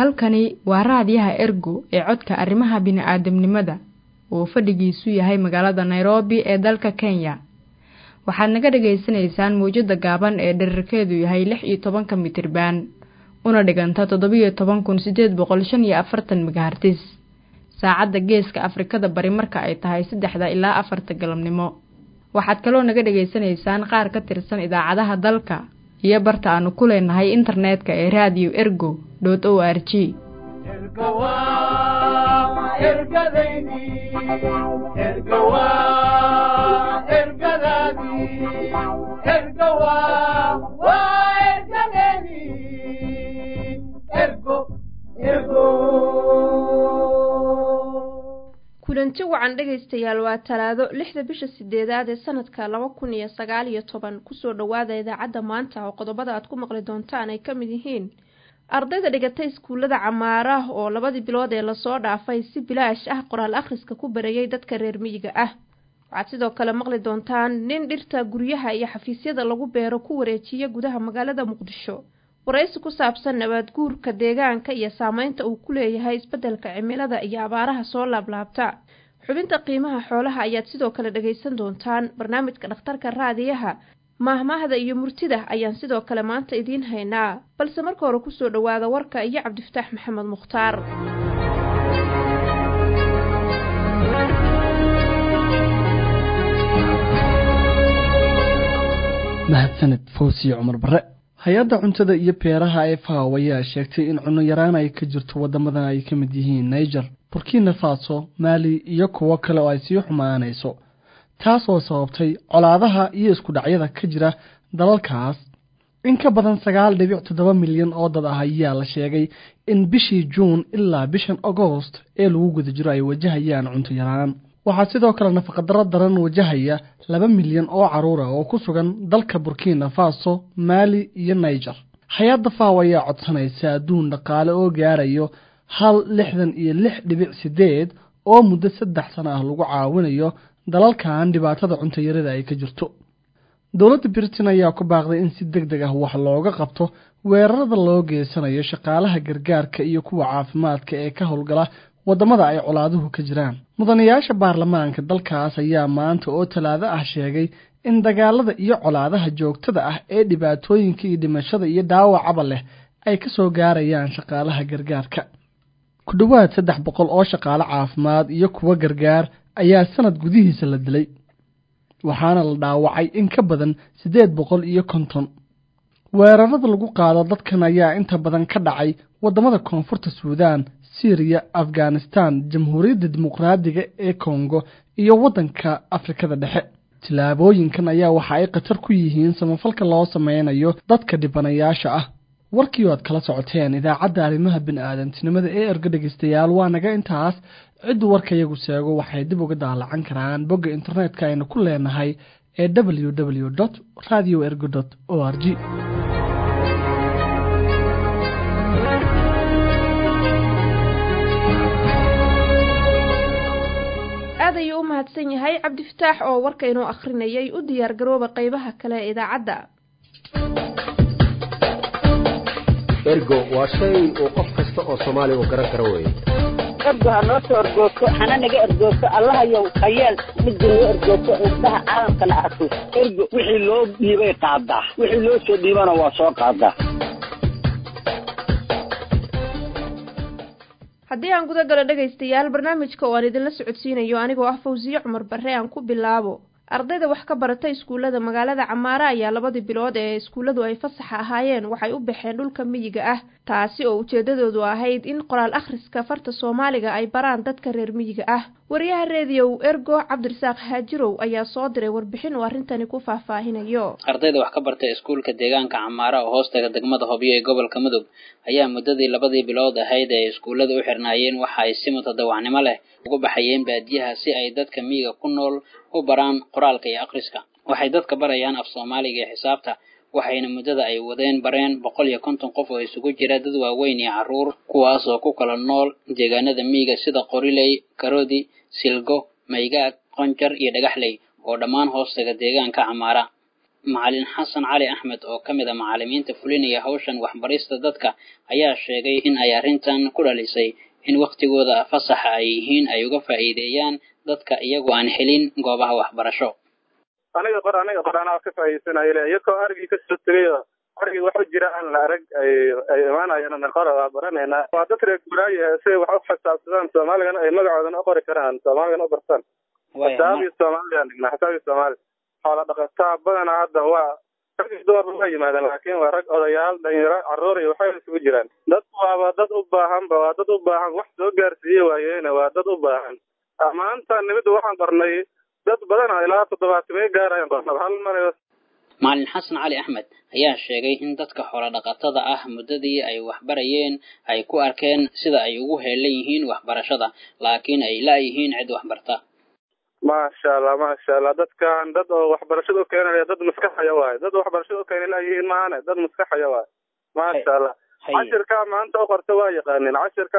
Halkani waa raadiyaha Ergo ee codka arrimaha bini'aadamnimada oo fadhigiisu yahay magaalada Nairobi ee dalka Kenya. Waxaad naga dhageysanaysaan muujada gaaban ee dhererkeedu yahay 16 mitir-baan una dhiganta 17,845 MHz. Saacadda Geeska Afrikada Bari marka ay tahay 3 ilaa 4 galabnimo. Waxaad kaloo naga dhageysanaysaan qaar ka tirsan idaacadaha dalka iyo barta aanu ku leenahay internetka ee radio ergo.org. kulanti wacan dhageystayaal waa talaado 6 bisha 8aad ee sanadka 2019 kusoo dhawaada idaacadda maanta oo qodobada aad ku maqli doontaan ay ka mid yihiin ardayda dhigatay iskuulada Camaara oo labadii bilood ee la soo dhaafay si bilaash ah qoraal akhriska ku barayay dadka reer miyiga ah. waxaad sidoo kale maqli doontaan nin dhirta guryaha iyo xafiisyada lagu beero ku wareejiya gudaha magaalada Muqdisho. waraysi ku saabsan nabaad guurka deegaanka iyo saameynta uu ku leeyahay isbeddelka cimilada iyo abaaraha soo laablaabta. xubinta qiimaha xoolaha ayaad sidoo kale dhageysan doontaan. barnaamijka dhakhtarka raadiyaha mahmaahda iyo murtida ayaan sidoo kale maanta idiin haynaa, balse marka hore ku soo dhawaada warka iyo Cabdifataax Maxamed Mukhtaar. mahadsanid Fawsiyo Cumar Bare. hay-adda cuntada iyo beeraha ee FAO ayaa sheegtay in cunno yaraan ay ka jirto wadamadan ay ka mid yihiin Niger, Burkina Faso, Mali iyo kuwo kale oo ay sii xumaanayso, taasoo sababtay colaadaha iyo isku dhacyada ka jira dalalkaas. in ka badan 9.7 milyan oo dad ah ayaa la sheegay in bishii Juun ilaa bishan August ee lagu guda jiro ay wajahayaan cunto yaraan. waxaa sidoo kale nafaqo daran wajahaya 2 milyan oo caruur ah oo ku sugan dalka Burkina Faso, Mali iyo Niger. hay-adda FAO ayaa codsanaysa adduun dhaqaale oo gaarayo 166.8 oo muddo 3 sano ah lagu caawinayo dalalkan dhibaatada cunto yarida ay ka jirto. dowladda Britain ayaa ku baaqday in si degdeg ah wax looga qabto weerarada loo geysanayo shaqaalaha gargaarka iyo kuwa caafimaadka ee ka howlgala wadamada ay colaaduhu ka jiraan. mudanayaasha baarlamaanka dalkaas ayaa maanta oo Talaado ah sheegay in dagaalada iyo colaadaha joogtada ah ee dhibaatooyinka iyo dhimashada iyo dhaawacaba leh ay ka soo gaarayaan shaqaalaha gargaarka. ku dhawaad 300 oo shaqaale caafimaad iyo kuwa gargaar ayaa sanad gudihiisa la dilay, waxaana la dhaawacay in ka badan 850. weerarada lagu qaado dadkan ayaa inta badan ka dhacay wadamada koonfurta Suudaan, Syria, Afghanistan, Jamhuuriyadda Dimuqraadiga ee Congo iyo wadanka Afrikada Dhexe. tilaabooyinkan ayaa waxa ay qatar ku yihiin samafalka loo sameynayo dadka dhibanayaasha ah. warkii oo aad kala socoteen idaacadda arrimaha bini'aadantinimada ee Ergo dhageystayaal waa naga intaas. cid warka iyagu sheego waxay dib uga daalacan karaan bogga internetka aynu ku leenahay ee www.radioergo.org. aadayu u mahadsan yahay Cabdifataax oo warka inoo akhrinayay. u diyaar garooba qaybaha kale ee idaacadda. Ergo waa shay oo qof kasta oo Soomaali u garan karo weey. ergo hanoo soo ergooto hana naga ergooto allaha yow hayeel mid loo ergooto indhaha caalamka la arko. ergo wixii loo dhiibay qaadaa, wixii loo soo dhiibana waa soo qaadaa. haddii aan guda galo dhageystayaal barnaamijka oo aan idinla socodsiinayo anigoo ah Fawsiyo Cumar Bare aan ku bilaabo. ardayda wax ka baratay iskuulada magaalada Camaara ayaa labadii bilood ee iskuuladu ay fasax ahaayeen waxay u baxeen dhulka miyiga ah, taasi oo ujeedadoodu ahayd in qoraal akhriska farta Soomaaliga ay baraan dadka reer miyiga ah. wariyaha radio Ergo Cabdirasaaq Haajirow ayaa soo diray warbixin oo arintani ku faahfaahinayo. ardayda wax ka bartay iskuulka deegaanka Camaara oo hoostaga degmada Hobyo ee gobolka Mudug ayaa muddadii labadii bilood ahayd ee iskuulada u xirnaayeen waxa ay si mutadawacnimo leh ugu baxayeen baadiyaha si ay dadka miyiga ku nool u baraan qoraalka iyo akhriska. waxay dadka barayaan af Soomaaliga iyo xisaabta, waxayna muddada ay wadeen bareen 150 qof oo isugu jira dad waaweyn iyo caruur, kuwaas oo ku kala nool deegaanada miyiga sida Qoriley, Karoodi, Silgo, Maygaag, Qonjar iyo Dhagaxley oo dhammaan hoostaga deegaanka Camaara. macalin xasan cali axmed oo ka mid a macallimiinta fulinaya hawshan waxbarista dadka ayaa sheegay in ay arrintan ku dhalisay in waqtigooda fasaxa ay yihiin ay uga faa'iideeyaan dadka iyagoo aan helin goobaha waxbarasho. aniga qoraanaa ka faa'iideysanaya iyagoo arigii ka soo tegayo arigii waxa jira aan la arag ay imaanayaan qora baranayna waa dad reer guuraayo si wax u xisaabsadaan Soomaaliyana ay magacoodana u qori karaan Soomaaliyana u bartaan xisaabi Soomaali xoolo dhaqataa badanaa hadda waa rag door la yimaadaan laakiin waa rag odayaal dhalinyaro carruur iyo waxay isugu jiraan dad waa dad u baahan wax soo gaarsiiyay waayeen waa dad u baahan maanta nibada waxaan qornay dad badan ilaa 70 gaarayaan qornay hal mar. macalin xasan cali axmed ayaa sheegay in dadka xoolo dhaqatada ah muddadii ay waxbarayeen ay ku arkeen sida ay ugu heelan yihiin waxbarashada laakiin ay laayihiin cid waxbarta. maasha Allah dadkan dad oo waxbarashada keenaya dad maskaxaya waay dad waxbarashada keenaya yihiin maana dad maskaxaya waay maasha Allah cashirka maanta u qorto waa yaqaaneen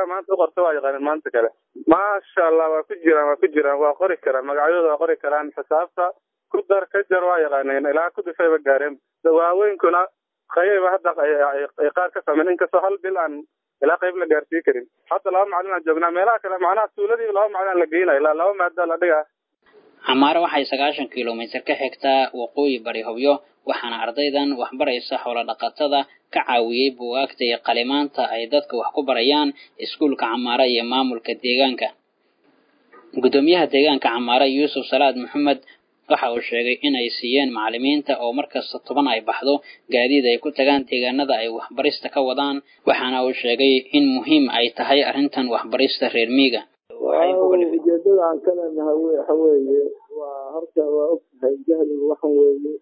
maanta kale maasha Allah waa ku jiraan waa qori karaan magacyadooda waa qori karaan xisaabta ku dar ka jar waa yaqaaneen ilaa ku difayba gaareen dawaaweykuna qayb hadda ay qaar ka sameeyeen inkastoo hal bil aan ilaa qayb la gaarsiin karin hadda laba macallin aan joognaa meelaha kale macnaha tuuladii laba macallin la geeyay ilaa laba maada la dhigaa. Camaara waxay 90 kiiloomitir ka xigtaa waqooyi bari Hobyo waxaana ardaydan waxbaraysa xoolo dhaqatada ka caawiyay buugaagta iyo qalimaanta ay dadka wax ku barayaan iskuulka Camaara iyo maamulka deegaanka. Gudoomiyaha deegaanka Camaara Yuusuf Salaad Maxamed waxa uu sheegay in ay siiyeen macallimiinta oo markasta 10 ay baxdo gaadiid ay ku tagaan deegaanada ay waxbarista ka wadaan waxaana uu sheegay in muhiim ay tahay arrintan waxbarista reer miyiga. ujeedada aan ka leenahay waxa weeye waa horta waa ogtahay jahliga waxa weeye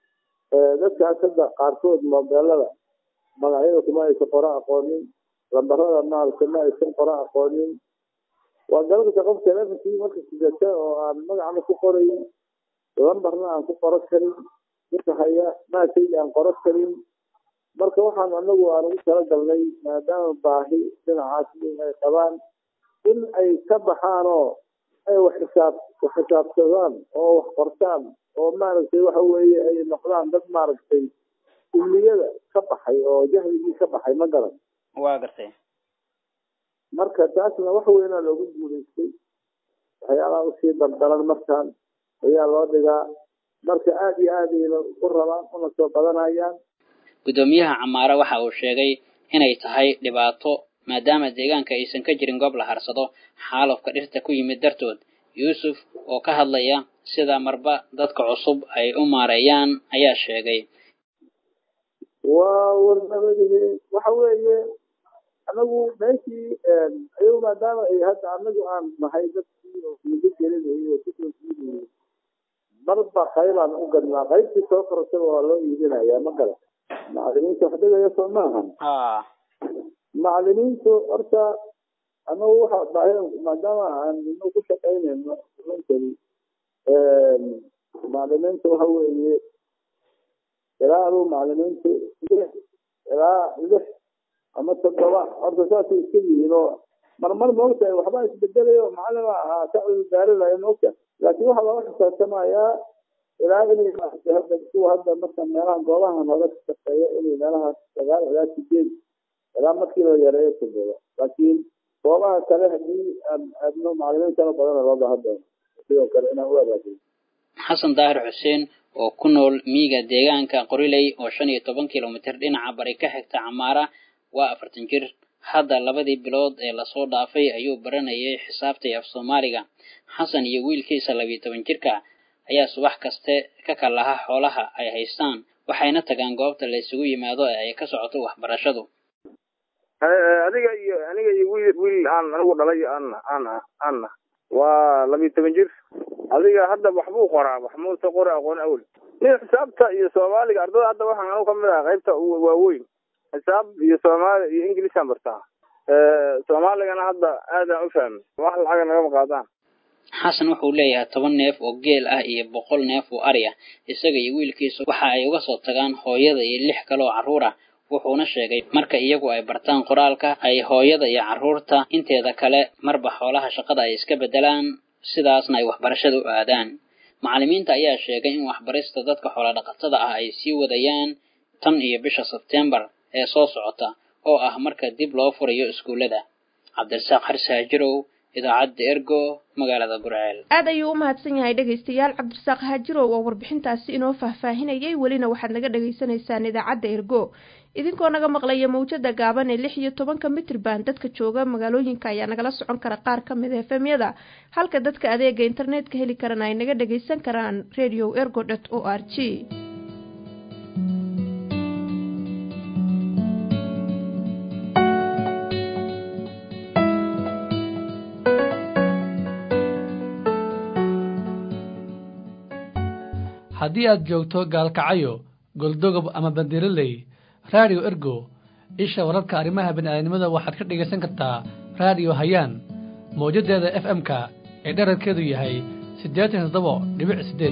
dadka hadda qaarkood mobilada magacyada kuma aysan qora aqoonin lambarada maalka ma aysan qora aqoonin waa dalka qofka laftiisa marka sidata oo aan magaca ku qorayn lambarna aan ku qoro karin dadka haya ma aan qoro karin marka waxaan anagu aan ugu talagalnay maadaama baahi dhinacaas ay qabaan in ay ka baxaan oo ay wax xisaabsadaan oo wax qortaan oo maaragtay waxa weeye ay noqdaan dad maaragtay ummiyada ka baxay oo jahligii ka baxay ma garan waa gartay marka taasna wax weyn oo lagu guuleystay waxyaalaha u sii dardaran markaan ayaa loo dhigaa marka aad iyo aad ay u rabaan una soo badanayaan. Gudoomiyaha Camaara waxa uu sheegay inay tahay dhibaato maadaama deegaanka aysan ka jirin goob la harsado xaalufka dhirta ku yimid dartood. Yuusuf oo ka hadlaya sida marba dadka cusub ay u maareeyaan ayaa sheegay waxa weeye anagu meeshii ayagu maadaama ay hadda anagu aan nahay dadkii oo muddo gelinayay oo kusoo jiidayay marba qaybaan u gadnaa qaybtii soo korosaba waa loo iibinayaa ma gala macallimiinta wax dhigaya soo maahan macallimiintu horta anagu waxa maadaama aan ku shaqaynayno runtii macallimiintu waxa weeye ilaa macallimiintu ilaa 6 ama 7 horta saas iska yihiin oo marmar moogtahay waxba isbedelayo macallin ah sacid daarilay moogta laakiin waxa laga xisaabtamayaa ilaa inay hadda marka meelaha goobahan hore ka shaqeeya inay meelaha 9 ilaa 8 ilaa markii la yareeyo sababa laakiin goobaha kale hadii aadno macallimiinta badan loo baahan doono sidoo kale inaan u wadaagno. Xasan Daahir Xuseen oo ku nool miyiga deegaanka Qoriley oo 15 kiiloomitir dhinaca bari ka xigta Camaara waa 40 jir hadda 2 bilood ee la soo dhaafay ayuu baranayay xisaabta af Soomaaliga. Xasan iyo wiilkiisa 12 jirka ayaa subax kaste ka kalaha xoolaha ay haystaan waxayna tagaan goobta la isugu yimaado ee ay ka socoto waxbarashadu. aniga iyo wiil aan anigu dhalay aan waa 12 jir adiga hadda waxbuu qoraa waxmuu soo qoraa aqoon awal nin xisaabta iyo Soomaaliga ardada hadda waxaan anigu kamid ah qaybta waaweyn xisaab iyo Soomaali iyo Ingiriis aan bartaa Soomaaligana hadda aad aan u fahmay wax lacag naga qaadaan. Xasan wuxuu leeyahay 10 neef oo geel ah iyo 100 neef oo ari ah isaga iyo wiilkiisu waxa ay uga soo tagaan hooyada iyo 6 kale oo carruur ah wuxuuna sheegay marka iyagu ay bartaan qoraalka ay hooyada iyo carruurta inteeda kale marba xoolaha shaqada ay iska bedelaan sidaasna ay waxbarashada u aadaan. macallimiinta ayaa sheegay in waxbarista dadka xoolo dhaqatada ah ay sii wadayaan tan iyo bisha Sebtembar ee soo socota oo ah marka dib loo furayo iskuulada. Cabdirasaaq Xarsaajirow, idaacadda Ergo, magaalada Gurceel. aad ayuu u mahadsan yahay dhageystayaal Cabdirasaaq Xaajirow oo warbixintaasi inoo faahfaahinayay. welina waxaad naga dhageysanaysaan idaacadda Ergo idinkoo naga maqlaya mawjada gaaban ee 16 mitir baan. dadka jooga magaalooyinka ayaa nagala socon kara qaar ka mid ah FM-yada, halka dadka adeega internetka heli karaan ay naga dhageysan karaan radioergo.org. haddii aad joogto gaalkacyo, goldogob ama bandiraley, radio Ergo isha wararka arrimaha bini'aadanimada waxaad ka dhageysan kartaa radio Hayaan mawjadeeda FM-ka ee dhererkeedu yahay 87.8.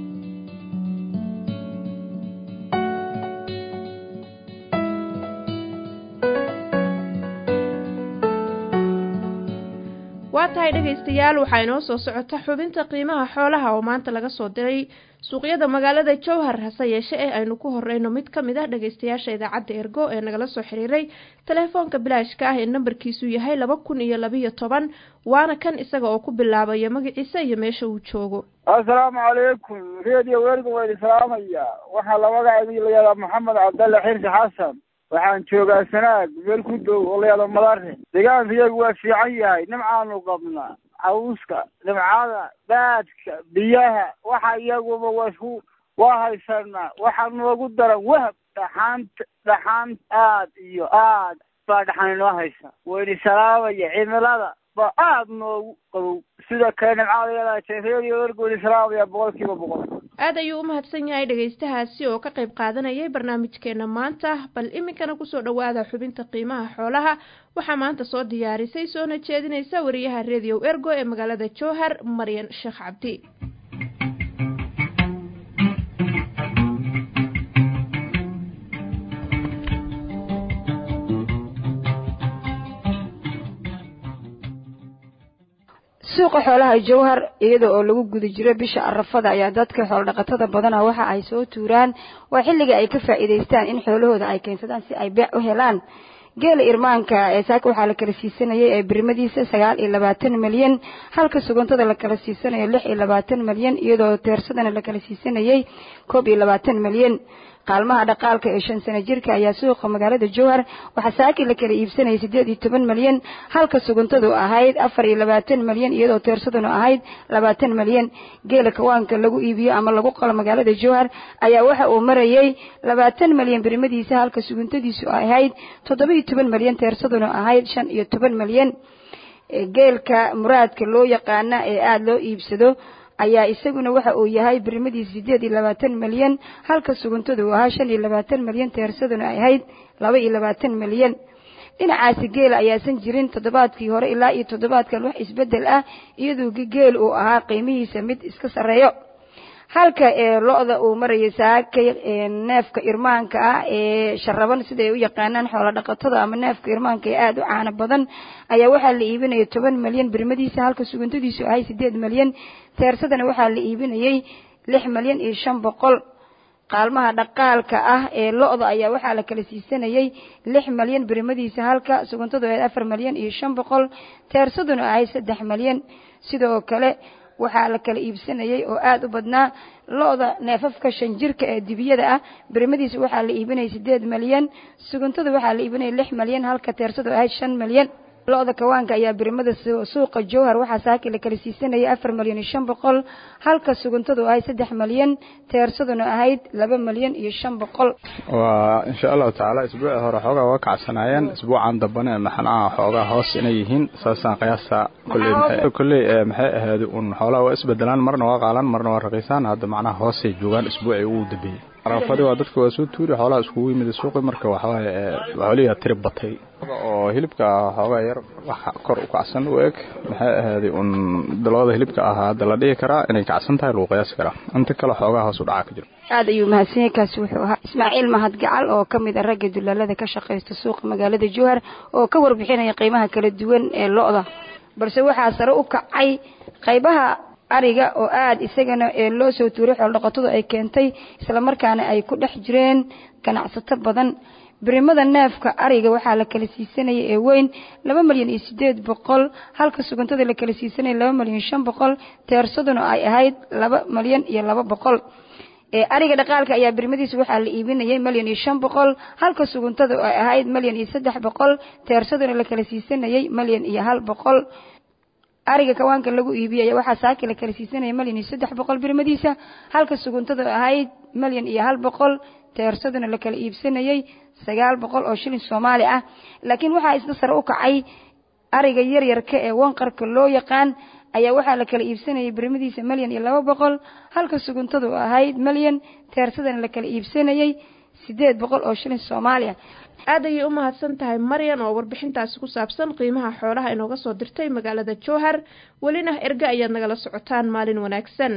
waa tahay dhageystayaal, waxaa inoo soo socota xubinta qiimaha xoolaha oo maanta laga soo diray suuqyada magaalada Jowhar. hase yeeshee aynu ku horeyno mid ka mid ah dhageystayaasha idaacadda Ergo ee nagala soo xiriiray telefoonka bilaashka ah ee nambarkiisu yahay 2012 waana kan isaga oo ku bilaabaya magaciisa iyo meesha uu joogo. assalaamu calaykum, radio Ergo waa islaamaya. waxaa la magacaabay leeyahay Maxamed Cabdalle Xirsi Xasan. waxaan joogaa Sanaag meel ku dhow oo leeyahay Madarre. deegaankayagu waa fiican yahay, nimcaanu qabnaa. cawska, nimcada, baadka, biyaha waxa iyaguba waa haysanaa. waxaa noogu daran wahab dhaxaan aad iyo aad baa dhaxan inoo haysa. wayna salaamaya cimilada ba aad noogu qabow. sida kale nimcada radio Ergo islaamaya 100%. aad ayuu u mahadsan yahay dhageystahaasi oo ka qayb qaadanayay barnaamijkeena maanta. bal iminkana kusoo dhawaada xubinta qiimaha xoolaha. waxaa maanta soo diyaarisay soona jeedinaysa wariyaha radio Ergo ee magaalada Jowhar, Maryan Sheekh Cabdi. suuqa xoolaha Jowhar iyada oo lagu guda jiro bisha Arafada ayaa dadka xoolo dhaqatada badan waxa ay soo tuuraan waa xilliga ay ka faa'iideystaan in xoolahooda ay keensadaan si ay beec u helaan. geela irmaanka ee saaka waxaa la kala siisanayay ee birmadiisa 29 milyan, halka suguntada la kala siisanayo 26 milyan, iyadoo teersadana la kala siisanayay 21 milyan. qaalmaha dhaqaalka ee 5 sano jirka ayaa suuqa magaalada Jowhar waxa saaki la kala iibsanayay 18 milyan, halka suguntadu ahayd 24 milyan, iyadoo teersaduna ahayd 20 milyan. geela kawaanka lagu iibiyo ama lagu qalo magaalada Jowhar ayaa waxa uu marayay 20 milyan birmadiisa, halka suguntadiisu ahayd 17 milyan, teersaduna ahayd 15 milyan. geelka muraadka loo yaqaan ee aad loo iibsado ayaa isaguna waxa uu yahay birmadiisa 28 milyan, halka suguntadu ahaa 25 milyan, teersaduna ay ahayd 22 milyan. dhinacaasi geel ayaasan jirin toddobaadkii hore ilaa iyo toddobaadkan wax isbedel ah, iyadoo geel uu ahaa qiimihiisa mid iska sareeyo. halka lo'da uu marayay saakay neefka irmaanka ah ee sharaban sida ay u yaqaanaan xoolo dhaqatada ama neefka irmaanka ee aad u caana badan ayaa waxaa la iibinayay 10 milyan birmadiisa, halka suguntadiisu ahay 8 milyan, teersadana waxaa la iibinayay 6 milyan iyo 500. qaalmaha dhaqaalka ah ee lo'da ayaa waxaa la kala siisanayay 6 milyan birmadiisa, halka suguntadu ay 4 milyan iyo 500, teersaduna ahay 3 milyan. sidoo kale waxaa la kala iibsanayay oo aad u badnaa lo'da neefafka 5 jirka ee dibiyada ah, birmadiisa waxaa la iibinayay 8 milyan, suguntada waxaa la iibinayay 6 milyan, halka teersadu ahayd 5 milyan. lo'da kawaanka ayaa birmada suuqa Jowhar waxaa saaki la kala siisanayay 4 milyan iyo 500, halka suguntadu ahayd 3 milyan, teersaduna ahayd 2 milyan iyo 500. waa insha Allah taala isbuuc hore xoogaa waa kacsanayeen, isbuucan dambana maxaa xoogaa hoos inay yihiin saasaan qiyaasta kullee maxay ahayd un xoolaha waa isbedelaan, marna waa qaalan marna waa raqiisaan. hadda macnaha hoosay joogaan isbuucii ugu dambeeyay. arafadii waa dadka waa soo tuuri xoolaha iskugu yimid suuqa, marka waxa waaye xoolihi tirib batay oo hilibka xoogaa yar waxa kor u kacsan u eg. maxay ahayd un dalooda hilibka ahaa hadda la dhigi karaa inay kacsan tahay lagu qiyaasi karaa, inta kale xoogaa hoos u dhaca ka jiro. aad ayuu mahadsan yahay. kaasi wuxuu ahaa Ismaaciil Mahad Gacal oo ka mid ah ragga dulaalada ka shaqeysta suuqa magaalada Jowhar oo ka warbixinaya qiimaha kala duwan ee lo'da. balse waxaa sare u kacay qaybaha ariga oo aad isagana loo soo tuuray xoolo-dhaqatadu ay keentay isla markaana ay ku dhex jireen ganacsato badan. birimada neefka ariga waxaa la kala siisanayay ee weyn 2,800,000 halka sugantada la kala siisanayay 2,500,000 teersaduna ay ahayd 2,200,000. ariga dhaqaalka ayaa birimadiisa waxaa la iibinayay 1,500,000 halka sugantada ay ahayd 1,300,000 teersaduna la kala siisanayay 1,100,000. ariga kawaanka lagu iibiyay waxaa saaki la kala siisanayay 1,300,000 birimadiisa halka sugantada ahayd 1,100,000 teersaduna la kala iibsanayay 900 oo shilin Soomaali ah. laakiin waxaa isna sare u kacay ariga yar yarka ee wanqarka loo yaqaan ayaa waxaa la kala iibsanayay birimadiisa 1,200,000 halka suguntadu ahayd 1,000,000 teersadana la kala iibsanayay 800 oo shilin Soomaali ah. aad ayay u mahadsan tahay Maryan oo warbixintaasi ku saabsan qiimaha xoolaha inooga soo dirtay magaalada Jowhar. welina erga ayaad nagala socotaan. maalin wanaagsan.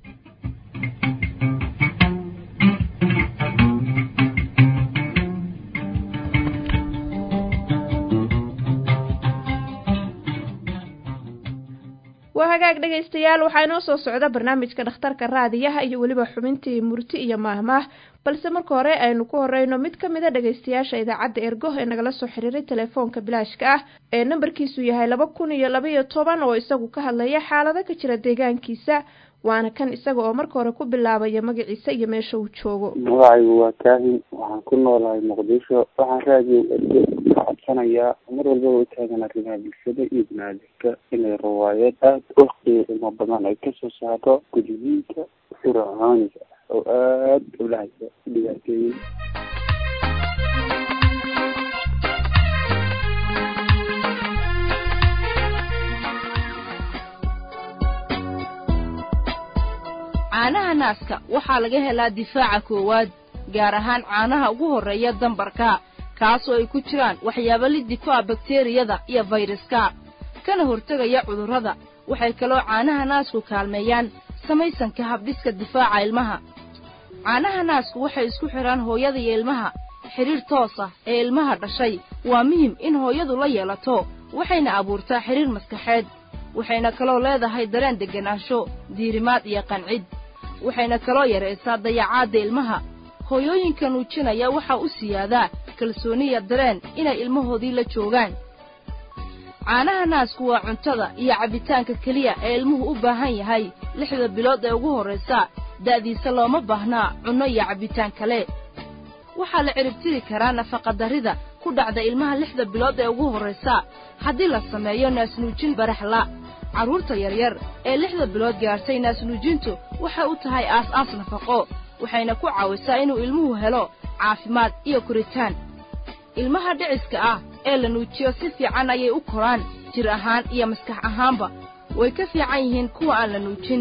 hagaag dhageystayaal waxaa inoo soo socda barnaamijka dhakhtarka raadiyaha iyo waliba xubintii murti iyo maahmaah balse marka hore aynu ku horeyno mid ka mid a dhageystayaasha idaacadda ergo ee nagala soo xiriiray telefoonka bilaashka ah ee nambarkiisu yahay 2012 oo isagu ka hadlaya xaalado ka jira deegaankiisa waana kan isaga oo marka hore ku bilaabaya magaciisa iyo meesha uu joogo. magacaygu waa Kaahin waxaan ku noolahay Muqdisho waxaan raadiyo ka codsanayaa mar walba oo taagan arrimaha bulshada iyo banaadamka inay riwaayad aad u qiimo badan ay ka soo saarto guddiinka fircooniga oo aad u lahaysa dhibaatooyin caanaha naaska waxaa laga helaa difaaca koowaad gaar ahaan caanaha ugu horeeya dambarka kaasoo ay ku jiraan waxyaabo liddi ku ah bakteeriyada iyo fayraska kana hortagaya cudurrada. waxay kaloo caanaha naasku kaalmeeyaan samaysanka habdhiska difaaca ilmaha. caanaha naasku waxay isku xiraan hooyada iyo ilmaha xiriir toos ah ee ilmaha dhashay. waa muhiim in hooyadu la yeelato waxayna abuurtaa xiriir maskaxeed. waxayna kaloo leedahay dareen deganaansho diirimaad iyo qancid. waxayna kaloo yareysaa dayacaadda ilmaha. hooyooyinka nuujinaya waxaa u siyaadaa kalsooniya dareen inay ilmahoodii la joogaan. caanaha naasku waa cuntada iyo cabitaanka keliya ee ilmuhu u baahan yahay 6 bilood ee ugu horreysa. da'diisa looma baahnaa cunno iyo cabitaan kale. waxaa la ciribtiri karaa nafaqadarrida ku dhacda ilmaha 6 bilood ee ugu horreysa haddii la sameeyo naasnuujin baraxla. carruurta yaryar ee 6 bilood gaartay naasnuujintu waxay u tahay aas-aas nafaqo waxayna ku caawisaa inuu ilmuhu helo caafimaad iyo koritaan. ilmaha dhiciska ah ee la nuujiyo si fiican ayay u koraan jir ahaan iyo maskax ahaanba way ka fiican yihiin kuwa aan la nuujin.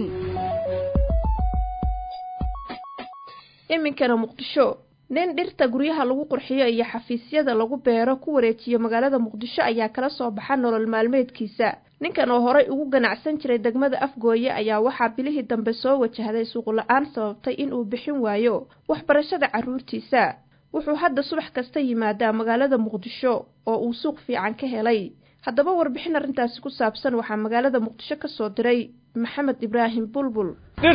iminkana Muqdisho nin dhirta guryaha lagu qurxiyo iyo xafiisyada lagu beero ku wareejiyo magaalada Muqdisho ayaa kala soo baxa nolol maalmeedkiisa. ninkan oo horay ugu ganacsan jiray degmada Afgooye ayaa waxaa bilihii dambe soo wajahday suuq la'aan sababtay in uu bixin waayo waxbarashada carruurtiisa. wuxuu hadda subax kasta yimaadaa magaalada Muqdisho oo uu suuq fiican ka helay. haddaba warbixin arrintaasi ku saabsan waxaa magaalada Muqdisho ka soo diray Maxamed Ibraahim Bulbul.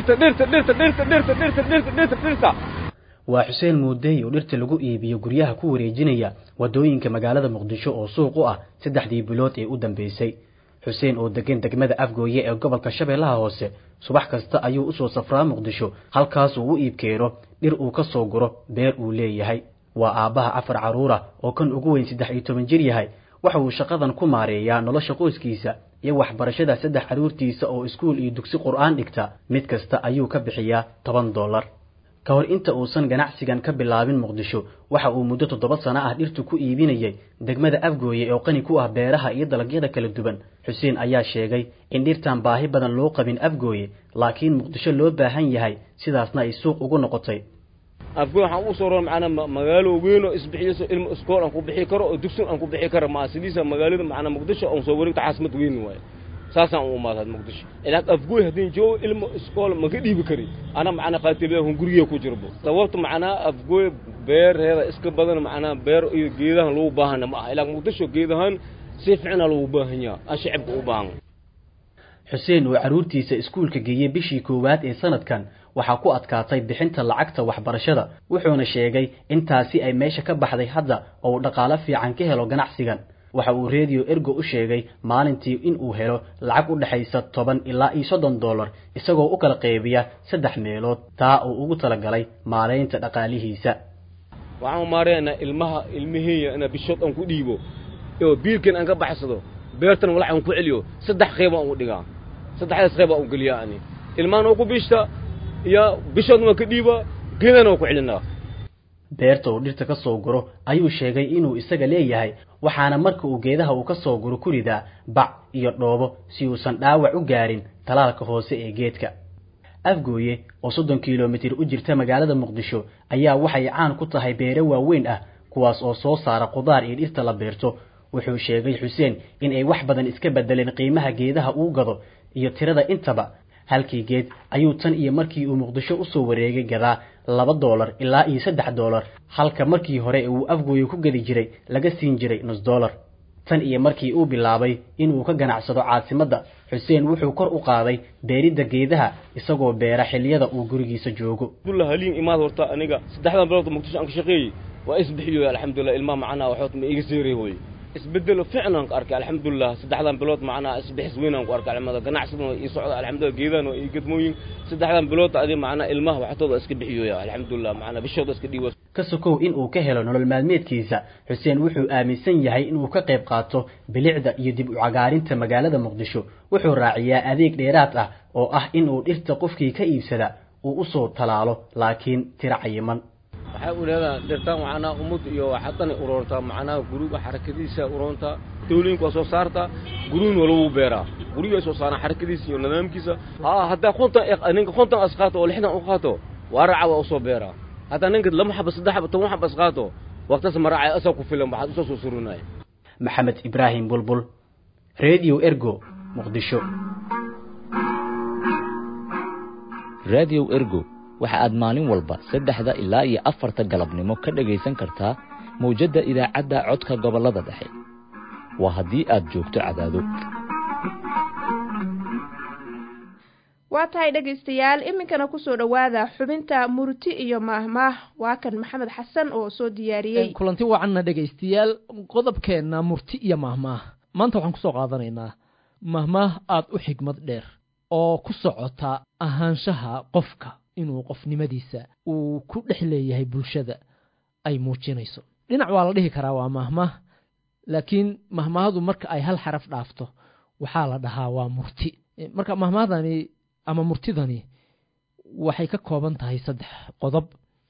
dhirta waa Xuseen Muuday oo dhirta lagu iibiyo guryaha ku wareejinaya wadooyinka magaalada Muqdisho oo suuq u ah 3 bilood ee u dambeysay. Xuseen oo degan degmada Afgooye ee gobolka Shabeellaha Hoose subax kasta ayuu u soo safraa Muqdisho halkaas uu u iibkeero dhir uu ka soo guro beer uu leeyahay. waa aabaha 4 caruur ah oo kan ugu weyn 13 jir yahay. waxa uu shaqadan ku maareeyaa nolosha qoyskiisa iyo waxbarashada 3 caruurtiisa oo iskuul iyo dugsi qur'aan dhigta. mid kasta ayuu ka bixiyaa $10. ka hor inta uusan ganacsigan ka bilaabin Muqdisho waxa uu muddo 7 sano ah dhirtu ku iibinayay degmada Afgooye oo qani ku ah beeraha iyo dalagyada kala duwan. Xuseen ayaa sheegay in dhirtan baahi badan loo qabin Afgooye laakiin Muqdisho loo baahan yahay sidaasna ay suuq ugu noqotay. Afgooye waxa uu soo roon macna magaalo weyn oo isbixiyo ilmo iskool aan ku bixi karo oo dugsi aan ku bixi karo ma sidiisa magaalada macna Muqdisho oo soo wareegta caasimad weyn waay. saasan uu maadad Muqdisho ilaa Afgooye hadii joogo ilmo iskool ma ka dhiibi kari ana macna qaatileeyahay guriga ku jirbo sababta macna Afgooye beerheeda iska badan macna beer iyo geedaha loo baahan ma ilaa Muqdisho geedahan si fiican loo baahan yahay shacabka u baahan. xuseen oo caruurtiisa iskuulka geeyey bishii koowaad ee sanadkan waxaa ku adkaatay bixinta lacagta waxbarashada wuxuuna sheegay intaasi ay meesha ka baxday hadda oo dhaqaale fiican ka helo ganacsigan waxa uu radio ergo u sheegay maalintii in uu helo lacag u dhaxaysa 10 ilaa $30 isagoo u kala qeybiya 3 meelood taa oo ugu talagalay maareynta dhaqaalihiisa waxaan maareynaa ilmaheeya ina bishood aan ku dhiibo oo biilkan aan ka baxsado beertan walax aan ku celiyo 3 qeyb aan u dhigaa 3 qeyb aan u galiyaa ani ilmaan oo ku bishta iyo bishood ma ka dhiiba geedana oo ku celinaa beerta oo dhirta ka soo guro ayuu sheegay inuu isaga leeyahay waxaana marka uu geedaha uu ka soo guro ku ridaa bac iyo dhoobo si uusan dhaawac u gaarin talaalka hoose ee geedka afgooye oo 30 kiiloomitir u jirta magaalada Muqdisho ayaa waxay caan ku tahay beero waaweyn ah kuwaas oo soo saara qudaar iyo dhirta la beerto wuxuu sheegay Xuseen in ay wax badan iska bedeleen qiimaha geedaha uu gado iyo tirada intaba halkii geed ayuu tan iyo markii uu Muqdisho u soo wareegay gadaa $2 ilaa $3 halka markii hore uu afgooyo ku gadi jiray laga siin jiray $0.5 tan iyo markii uu bilaabay inuu ka ganacsado caasimadda Xuseen wuxuu kor u qaaday beeridda geedaha isagoo beera xilliyada uu gurigiisa joogo dulla haliin imaad horta aniga 3 bilood Muqdisho aan ka shaqeeyay waa isbixiyo alxamdulillah ilma macna waxood ma iga seeray hooy isbedelo fiicnaan ku arkay alxamdulillah 3 bilood macna isbixis weynaan ku arkay alxamdulillah ganacsiga iyo socda alxamdulillah geedana iyo gadmooyin 3 bilood adii macna ilmaha waxtooda iska bixiyo alxamdulillah macna bishooda iska dhiibo ka sokow in uu ka helo nolol maalmeedkiisa Xuseen wuxuu aaminsan yahay in uu ka qayb qaato bilicda iyo dib u cagaarinta magaalada Muqdisho wuxuu raaciyaa adeeg dheeraad ah oo ah in uu dhirta qofkii ka iibsada uu u soo talaalo laakiin tira cayiman waxay u leedahay dhirtaan macna umud iyo waxaadana ururta macna guriga xarakadiisa urunta dawliinku soo saarta guriin walba beera guriga soo saarna xarakadiisa iyo nidaamkiisa hadda qonta asqaato oo 60 u qaato waraca waa soo beera hadda ninka lama xabas 3 xabas 10 xabas qaato waqtigaas maracay asoo ku filan waxaad soo surunay Maxamed Ibrahim Bulbul Radio Ergo Muqdisho Radio Ergo waxa aad maalin walba 3 ilaa 4 galabnimo ka dhageysan kartaa mowjada idaacadda codka gobolada dhexe waa hadii aad joogto Cadaado waa tahay dhageystayaal iminkana ku soo dhawaada xubinta murti iyo mahmaah waa kan Maxamed Xasan oo soo diyaariyay kulanti wacanna dhageystayaal qodobkeena murti iyo mahmaah maanta waxaan ku soo qaadanaynaa mahmaah aad u xigmad dheer oo ku socota ahaanshaha qofka inuu qofnimadiisa uu ku dhexleeyahay bulshada ay muujinayso dhinac waa la dhihi karaa waa mahmaah laakiin mahmaahdu marka ay hal xaraf dhaafto waxaa la dhahaa waa murti marka mahmaahdani ama murtidani waxay ka kooban tahay 3 qodob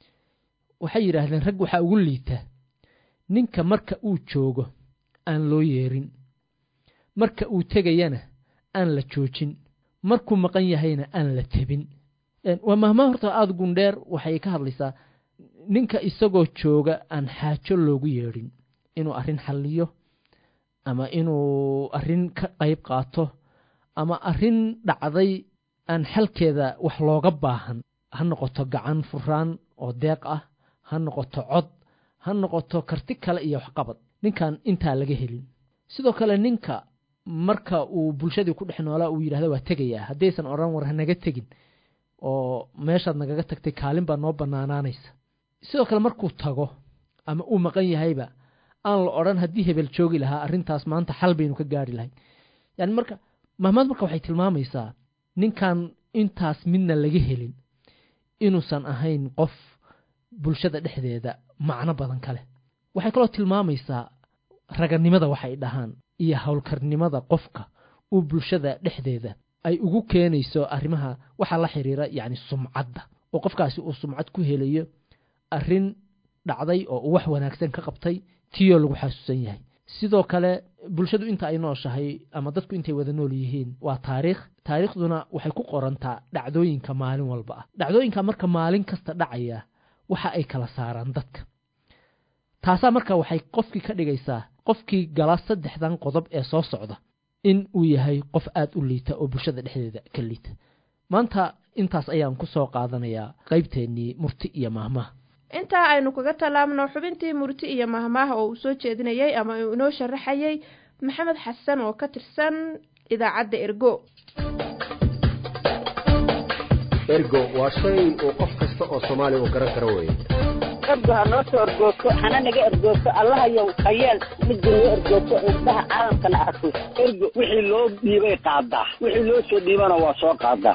waxay yiraahdeen rag waxa ugu liita ninka marka uu joogo aan loo yeerin marka uu tegayana aan la joojin markuu maqan yahayna aan la tabin waa mahmaah horta aad gundheer waxay ka hadlaysaa ninka isagoo jooga aan xaajo loogu yeerin inuu arrin xalliyo ama inuu arrin ka qayb qaato ama arrin dhacday aan xalkeeda wax looga baahan ha noqoto gacan furaan oo deeq ah ha noqoto cod ha noqoto karti kale iyo waxqabad ninkan intaa laga helin sidoo kale ninka marka uu bulshadii ku dhex noolaa uu yiraahdo waa tagayaa hadaysan oran war hanaga tagin oo meeshaad nagaga tagtay kaalin baa noo banaanaanaysa sidoo kale markuu tago ama uu maqan yahayba aan la oran haddii hebel joogi lahaa arrintaas maanta xal baynu ka gaari lahayn yani marka mahmaad marka waxay tilmaamaysaa ninkan intaas midna laga helin inuusan ahayn qof bulshada dhexdeeda macno badan kale waxay kaloo tilmaamaysaa raganimada waxay dhahaan iyo howlkarnimada qofka uu bulshada dhexdeeda ay ugu keenayso arrimaha waxa la xiriira yani sumcadda oo qofkaasi uu sumcad ku helayo arrin dhacday oo wax wanaagsan ka qabtay tiyo lagu xasuusan yahay sidoo kale bulshadu inta ay nooshahay ama dadku intay wada nool yihiin waa taariikhduna waxay ku qorantaa dhacdooyinka maalin walba ah dhacdooyinka marka maalin kasta dhacaya waxa ay kala saaraan dadka taasaa marka waxay qofkii ka dhigaysaa qofkii gala 3 qodob ee soo socda in uu yahay qof aad u liita oo bulshada dhexdeeda ka liita maanta intaas ayaan ku soo qaadanayaa qaybteennii murti iyo mahmaah intaa aynu kaga talaabno xubintii murti iyo mahmaah oo uu soo jeedinayay ama uu inoo sharaxayay Maxamed Xasan oo ka tirsan idaacadda ergo. ergo waa shay uu qof kasta oo Soomaali u garan karo weeye. ergo ha noo soo ergooto hana naga ergooto allahayow hayeel midda noo ergooto indhaha caalamkana arko ergo wixii loo dhiibay qaadaa wixii loo soo dhiibana waa soo qaadaa.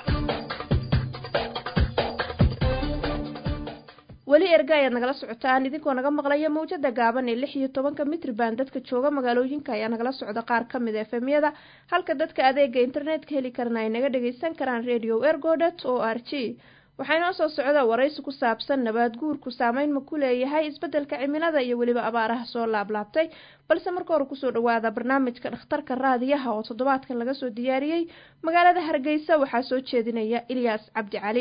weli erga ayaad nagala socotaan idinkoo naga maqlaya mawjada gaaban ee 16 mitrban dadka jooga magaalooyinka ayaa nagala socda qaar ka mid FM-yada halka dadka adeega internetka heli karana ay naga dhageysan karaan radio.ergo.org. waxay noo soo socda waraysi ku saabsan nabaad guurku saameyn ma ku leeyahay isbedelka cimilada iyo weliba abaaraha soo laablaabtay, balse marka hore kusoo dhawaada barnaamijka dhakhtarka raadiyaha oo toddobaadkan laga soo diyaariyey magaalada Hargeysa. waxaa soo jeedinaya Ilyas Cabdi Cali.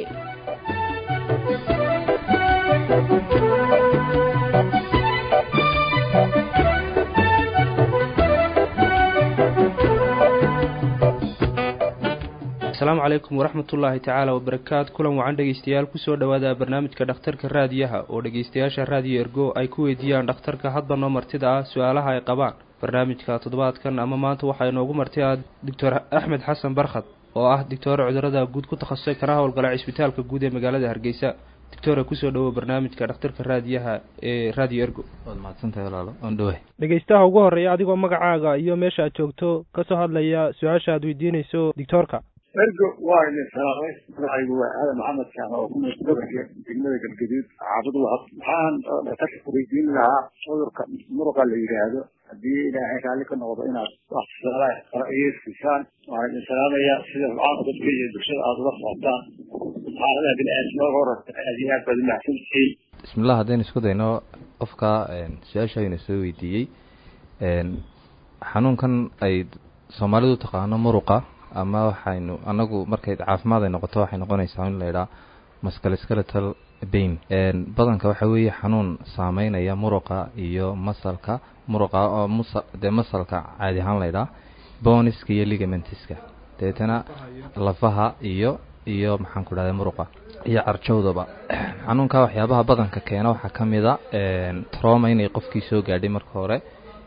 asalaamu calaykum waraxmatullaahi tacaala wabarakaatu. kulan wacan dhegeystayaal kusoo dhawaada barnaamijka dhakhtarka raadiyaha oo dhegeystayaasha raadiyo ergo ay ku weydiiyaan dhakhtarka hadba noo martida ah su-aalaha ay qabaan. barnaamijka toddobaadkan ama maanta waxaa inoogu marti ah doctor axmed xasan barkhad oo ah doctor cudurada guud ku takhasusay kana howlgala cisbitaalka guud ee magaalada Hargeysa. doctor kusoo dhawo barnaamijka dhakhtarka raadiyaha ee raadiyo ergo. waad mahadsantahay walaalo on dhawe. dhegeystaha ugu horeeya adigoo magacaaga iyo meesha aad joogto kasoo hadlaya su-aasha aad weydiinayso doctorka. ergo waa idin salaamay magacaygu waa aadan maxamed kaan oo ku nool gobolka degmada galgaduud caabud waxaan dhakhtarka weydiin lahaa cudurka muruqa la yidhaahdo haddii ilaahay raalli ka noqdo inaad wax siisaan. waxaan idin salaamayaa sida rucaanka dadka iyo bulshada aada ula socotaan xaaladaha bini-aadamada horata aad iyo aad baad umahadsantihiin. bismillah haddaynu isku dayno qofka su-aasha aynu soo weydiiyey xanuunkan ay soomaalidu taqaano muruqa ama waxaynu anagu markay caafimaad ay noqoto waxay noqonaysaa in la yidhaha musculoskeletal pain. badanka waxa weeye xanuun saameynaya muruqa iyo masalka muruqa oo dee masalka caadi ahaan la yidhaha boniska iyo ligamentiska deetana lafaha iyo maxaan ku dhahday muruqa iyo carjowdaba. xanuunka waxyaabaha badanka keena waxaa ka mid a trauma inay qofkii soo gaadhay marka hore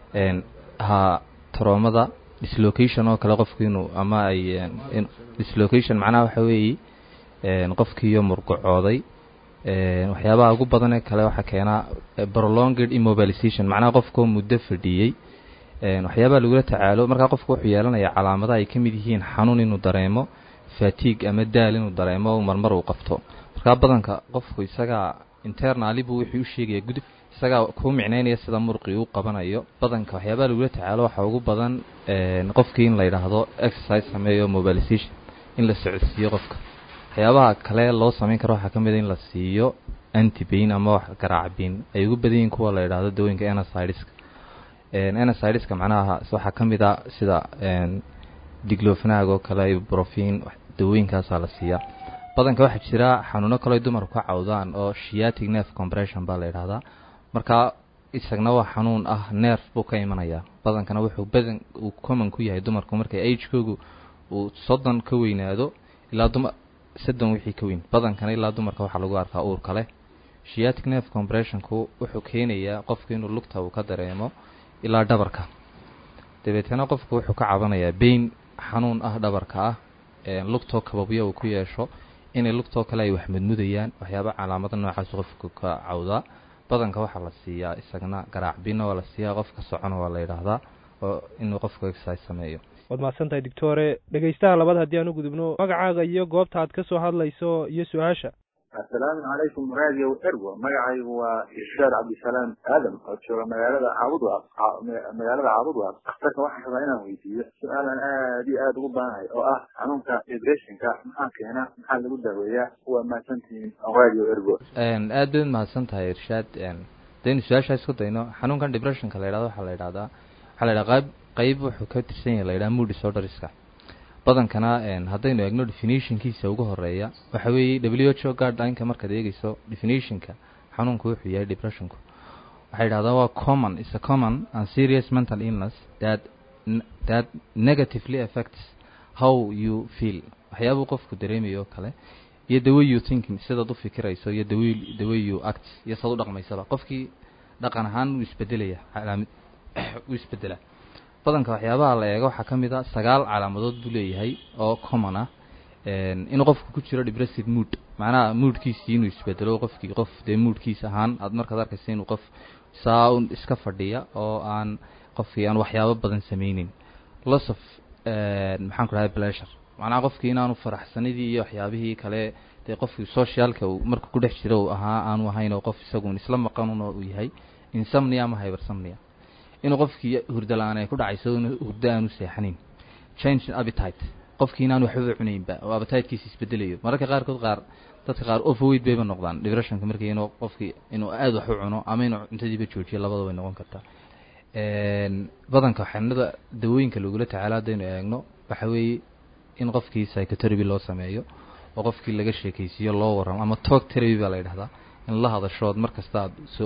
traumada dislocation oo kale qofku inuu ama ay dislocation macnaha waxa weeye qofkiiyo murqacooday. waxyaabaha ugu badan ee kale waxaa keena prolonged immobilization macnaha qofkoo muddo fadhiyey. waxyaabaha lagula tacaalo markaa qofku wuxuu yeelanayaa calaamadaha ay ka mid yihiin xanuun inuu dareemo, fatigue ama daal inuu dareemo marmar uu qabto. markaa badanka qofku isagaa internali buu wixii u sheegaya gudub isagaa ku micnaynaya sida murqii uu qabanayo. badanka waxyaabaha lagula tacaalo waxaa ugu badan qofkii in la yidhaahdo exercise sameeyo mobilization in la socodsiiyo qofka. waxyaabaha kale loo samayn karo waxaa ka mid a in la siiyo antibain ama wax garaacbiin ay ugu badan yihiin kuwa la yidhaahdo dawooyinka NSAIDska. NSAIDska macnaha waxaa ka mid a sida diglofenac oo kale ibuprofen dawooyinkaasaa la siiyaa. badanka waxaa jira xanuuno kale ay dumarku ka cawdaan oo sciatic nerve compression baa la yidhaahdaa. markaa isagna waa xanuun ah nerve buu ka imanayaa. badankana wuxuu badan uu common ku yahay dumarku markay age-koogu uu 30 ka weynaado ilaa 30 wixii ka weyn. badankana ilaa dumarka waxaa lagu arkaa uur kale. sciatic nerve compressionku wuxuu keenayaa qofku inuu lugta uu ka dareemo ilaa dhabarka. dabeetana qofku wuxuu ka cabanayaa pain xanuun ah dhabarka ah lugtoo kababyo uu ku yeesho inay lugtoo kale ay wax mudmudayaan. waxyaaba calaamada noocaas qofku ka cawdaa. badanka waxaa la siiyaa isagna garaacbina waa la siiyaa qofka socona waa la yidhaahdaa oo inuu qofku exercise sameeyo. waad mahadsantahay doctore. dhegeystaha labaad haddii aan u gudubno magacaaga iyo goobta aad ka soo hadlayso iyo su-aasha. assalaamu calaykum radio ergo. magacaygu waa irshaad cabdisalaam aadam oo jooga magaalada caabudwaaq. dhakhtarka waxaan rabaa inaan weydiiyo su-aalan aad iyo aad ugu baanahay oo ah xanuunka depressionka maxaa keena, maxaa lagu daaweeyaa? waa mahadsantihiin radio ergo. aad baad mahadsantahay irshaad. daynu su-aasha isku dayno xanuunkan depressionka la yidhahdo waxaa la yidhahdaa qayb wuxuu ka tirsan yahay la yidhaha mood disorderska. badankana haddaynu eegno definitionkiisa ugu horeeya waxa weeye WHO guideline-ka markaad eegayso definitionka xanuunku wuxuu yahay depressionku waxay yidhahdaan waa common and serious mental illness that negatively affects how you feel. waxyaabuu qofku dareemayo kale iyo the way you thinking sidaad u fikirayso iyo the way you act iyo sidaad u dhaqmaysaba. qofkii dhaqan ahaan wuu isbedelaya wuu isbedelaa. badanka waxyaabaha la eego waxaa ka mid a 9 calaamadood buu leeyahay oo common ah inuu qofku ku jiro depressive mood macnaha moodkiisii inuu isbedelo qofkii qof dee moodkiisa ahaan aad markaad arkaysa inuu qof saa iska fadhiya oo aan qofkii aan waxyaabo badan sameynin loss of maxaan ku dhahay pleasure macnaha qofkii inaanu faraxsanidii iyo waxyaabihii kale dee qofkii socialka uu marka ku dhex jiro uu ahaa aanu ahayn oo qof isagu isla maqan oo uu yahay insomnia ama hypersomnia inuu qofkii hurdo la'aan ay ku dhacayso inuu hurdo aanu seexanin change in appetite qofkii inaanu waxba cunaynba oo appetite-kiisa isbedelayo mararka qaarkood dadka qaar overweight bayba noqdaan depressionka markii inuu qofkii inuu aad wax u cuno ama inuu cuntadiiba joojiyo labadaba way noqon kartaa badanka xanuunada dawooyinka lagula tacaalo haddaynu eegno waxa weeye in qofkii psychotherapy loo sameeyo oo qofkii laga sheekaysiiyo loo warramo ama talk therapy baa la yidhahdaa in la hadashood markasta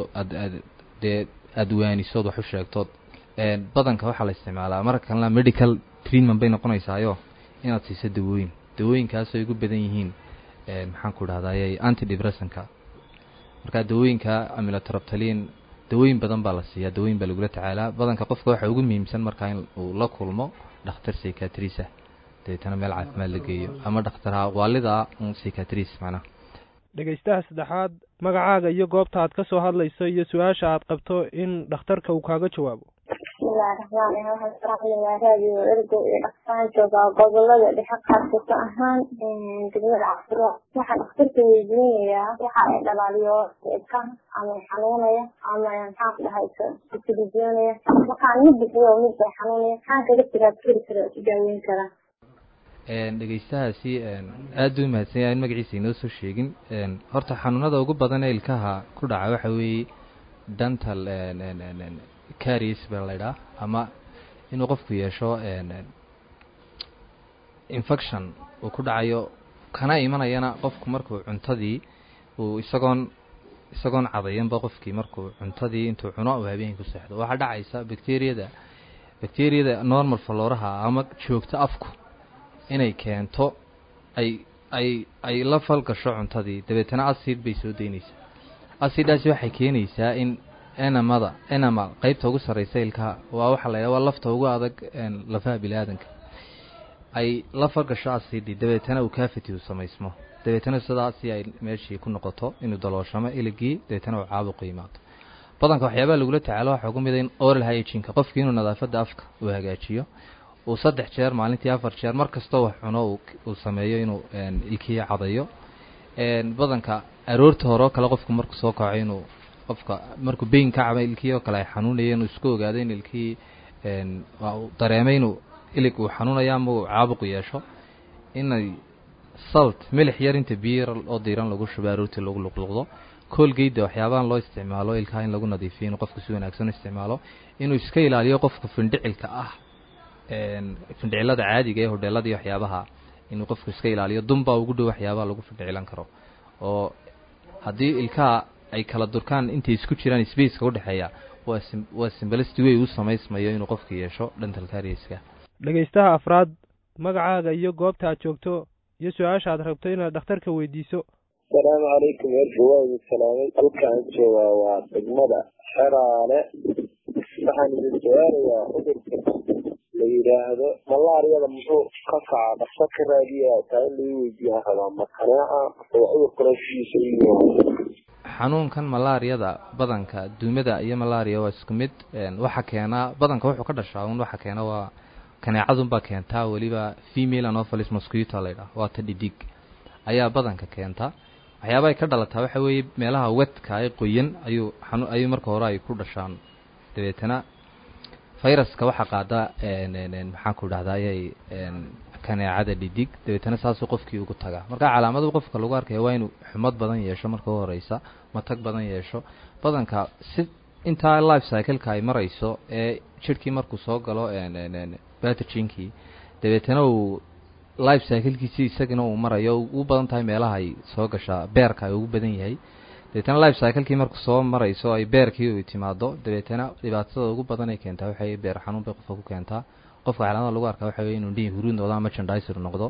aad waanisood wax u sheegtood badanka waxaa la isticmaalaa marka kalena medical treatment bay noqonaysaayo inaad siiso dawooyinkaasoo ay ugu badan yihiin maxaan ku dhahdaayey antidepressantka marka dawooyinka amilotroptalin dawooyin badan baa la siiyaa dawooyin baa lagula tacaalaa badanka qofka waxaa ugu muhiimsan markaa in uu la kulmo dhakhtar psychiatrist deetana meel caafimaad la geeyo ama dhakhtarha waalida psychiatrist macnaha dhegaystaha saddexaad magacaaga iyo goobta aad ka soo hadlayso iyo su-aasha aad qabto in dhakhtarka uu kaaga jawaabo bismillahi raxmaani raxiim waxaan salaamayaa raadiyo ergo iyo dhaqsaan joogaa gobolada dhexe qaasata ahaan degmada cafuro waxaan dhakhtarka weydiinayaa waxa ay dhalaaliyo ka ama xanuunaya ama maxaan ku dhahay isilijoonaya waxaan mid bixiyo mid bay xanuunaya maxaan kaga jiraa keli kara u daaweyn karaa dhegaystahaasi aad u mahadsan yahay in magaciisa inoo soo sheegin horta xanuunada ugu badan ee ilkaha ku dhaca waxa weeye dental caries baa la yidhaha ama inuu qofku yeesho infection uu ku dhacayo kana imanayana qofku markuu cuntadii uu isagoon cadayanba qofkii markuu cuntadii intuu cuno uu habeenkii ku seexdo waxaa dhacaysa bacteriyada normal flooraha ama joogto afku inay keento ay la falgasho cuntadii dabeetana acid bay soo daynaysaa acidaasi waxay keenaysaa in enama qaybta ugu sarreysa ilkaha waa waxa la yidhaha waa lafta ugu adag lafaha biniaadanka ay la falgasho acidi dabeetana uu cavity uu samaysmo dabeetana sidaasi ay meeshii ku noqoto inuu dalooshamo iligii dabeetana uu caabuqu yimaado badanka waxyaabaha lagula tacaalo waxaa ugu mid in oral hygiene-ka qofkii inuu nadaafadda afka uu hagaajiyo uu 3 jeer maalintii 4 jeer mar kasta wax cuno uu sameeyo inuu ilkii cadayo badanka aroorta hore kala qofku markuu soo kaco inuu qofka markuu bein ka cabay ilkii oo kale ay xanuunayeen uu isku ogaado in ilkii dareemay inuu ilig uu xanuunayo ama uu caabuq yeesho inay salt milix yar inta biir oo diiran lagu shubo aroortii lagu luqluqdo colgate waxyaabahan loo isticmaalo ilkaha in lagu nadiifiyo in qofku si wanaagsan u isticmaalo inuu iska ilaaliyo qofka findhicilka ah findhicilada caadiga ee hodheelada iyo waxyaabaha inuu qofku iska ilaaliyo dumba ugu dhow waxyaabaha lagu findhicilan karo oo haddii ilkaha ay kala durkaan intay isku jiraan spaceka udhexeeya waa simplicity way u samaysmayo inuu qofku yeesho dental carieska dhegaystaha afraad magacaaga iyo goobta aad joogto iyo su-aasha aad rabto inaad dhakhtarka weydiiso asalaamu calaykum ergawaagu salaamay halkaan joogaa waa degmada xeraale waxaan idin su-aalayaa cudurka la yidhaahdo malaariyada muxuu ka kaca dhakhtarka raadiyaa taa in lagu weydiiyaan rabaa makaneeca oo cudurka laftiisa iyo xanuunkan malaariyada badanka duumada iyo malaariya waa isku mid waxa keena badanka wuxuu ka dhashaa waxa keena waa kaneecadun baa keentaa waliba female anopheles mosquito la yidhaah waa ta dhidig ayaa badanka keenta waxyaaba ay ka dhalataa waxa weeye meelaha wedka ay qoyan ayuu marka hore ay ku dhashaan dabeetana fayraska waxa qaada maxaan ku dhahdaayay kaneecada dhidig dabeetana saasuu qofkii ugu tagaa marka calaamadu qofka lagu arkaya waa inuu xumad badan yeesho marka u horeysa matag badan yeesho badanka si intaa life cycle-ka ay marayso ee jirkii markuu soo galo pathogenkii dabeetana uu life cycle-kiisii isagana uu marayo ugu badan tahay meelaha ay soo gashaa beerka ay ugu badan yahay dabeetana life cycle-kii markuu soo marayso ay beerkii u timaado dabeetana dhibaatada ugu badan ay keentaa waxay beer xanuun bay qofka ku keentaa qofka calaamada lagu arkaa waxa weeye inuu dhiig huruud noqdo ama jandaysir noqdo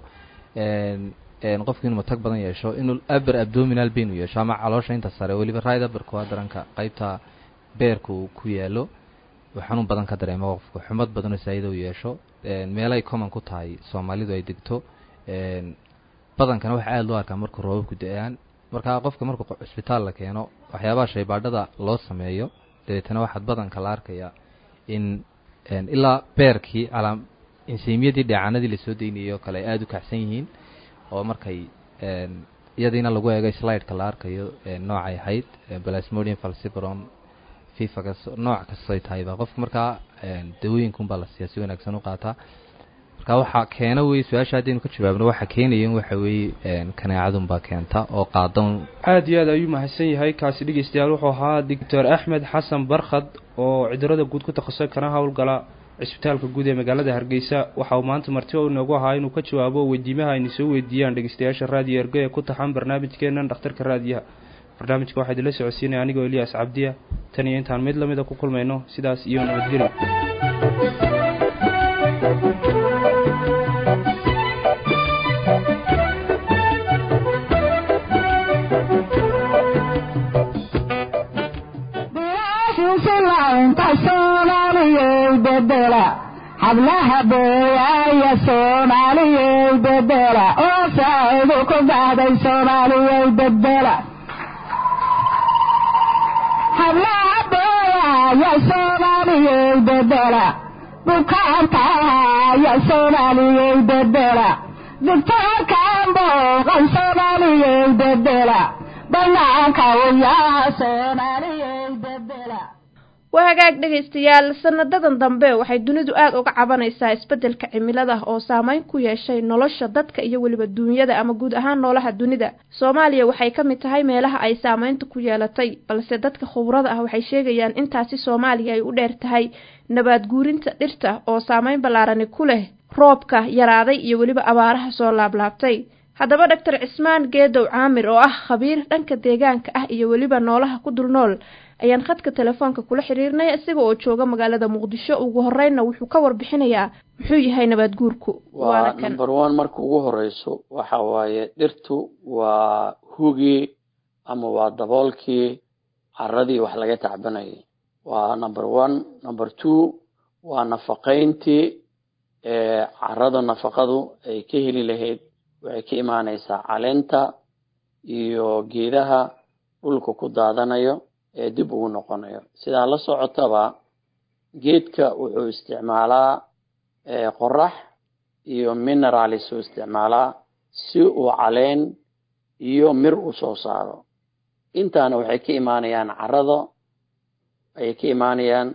qofku inuu matag badan yeesho inuu upper abdominal pain u yeesho ama caloosha inta sare weliba right upper quadrant-ka qaybta beerku ku yaalo uu xanuun badan ka dareemo qofku xumad badan oo saayid uu yeesho meelay common ku tahay Soomaalidu ay degto badankana waxa aad loo arkaa marka roobku da'aan marka qofka marka isbitaal la keeno waxyaabaha shaybaadhada loo sameeyo deetana waxaad badanka la arkayaa in ilaa beerkii insiimiyadii dheecaanadii la soo deynayo kale aad u kacsan yihiin oo markay iyadiina lagu eegay slide-ka la arkayo noocay ahayd Plasmodium falciparum fifagas nooc kastoo tahay baa qofka markaa dawooyinkan baa la siiyaa si wanaagsan u qaataa marka waxa keena weey su'aasha hadaynu ka jawaabno waxa keenayeen waxa weey kaneecadun baa keenta oo qaadan aad iyo aad ayuu mahadsan yahay kaasi dhageystayaal wuxuu ahaa Dr. Axmed Xasan Barkhad oo cudurrada guud ku takhasusay kana hawlgala isbitaalka guud ee magaalada Hargeysa waxa uu maanta marti oo nagu ahaa inuu ka jawaabo weydiimaha ay soo weydiiyaan dhageystayaasha raadiyo Ergo ee ku taxan barnaamijkeena dhakhtarka raadiyaha barnaamijka waxa idin la socodsiinay anigoo Elias Cabdiya tan iyo intaan mid lamid ah ku kulmayno sidaas iyo nabadgelyo hablaha beeya Soomaaliyeey bedela oo saaidu ku dhacday Soomaaliyeey bedela hablaha beeya Soomaaliyeey bedela bukaanka ya Soomaaliyeey bedela doctorka booqan Soomaaliyeey bedela banaanka ya Soomaaliyeey bedela waa hagaag dhageystayaal sanadadan dambe waxay dunidu aad uga cabanaysaa isbedelka cimilada oo saameyn ku yeeshay nolosha dadka iyo waliba dunyada ama guud ahaan noolaha dunida Soomaaliya waxay ka mid tahay meelaha ay saameynta ku yeelatay balse dadka khubarada ah waxay sheegayaan intaasi Soomaaliya ay u dheer tahay nabaad guurinta dhirta oo saameyn ballaaran ku leh roobka yaraaday iyo waliba abaaraha soo laablaabtay haddaba Dr. Cismaan Geedow Caamir oo ah khabiir dhanka deegaanka ah iyo waliba noolaha ku dul nool ayaan khadka telefoonka kula xiriirnay isaga oo jooga magaalada Muqdisho ugu horreynna wuxuu ka warbixinayaa muxuu yahay nabaad guurku waa number 1 marka ugu horeyso waxa waaye dhirtu waa hugi ama waa daboolkii caradii wax laga tacbanayay waa number 1 number 2 waa nafaqeyntii carada nafaqadu ay ka heli lahayd waxay ka imaanaysaa caleenta iyo geedaha dhulka ku daadanayo ee dib ugu noqonayo sida la socotaba geedka wuxuu isticmaalaa qorax iyo minerals uu isticmaalaa si uu caleen iyo mir u soo saaro intaana waxay ka imaanayaan carrada ay ka imaanayaan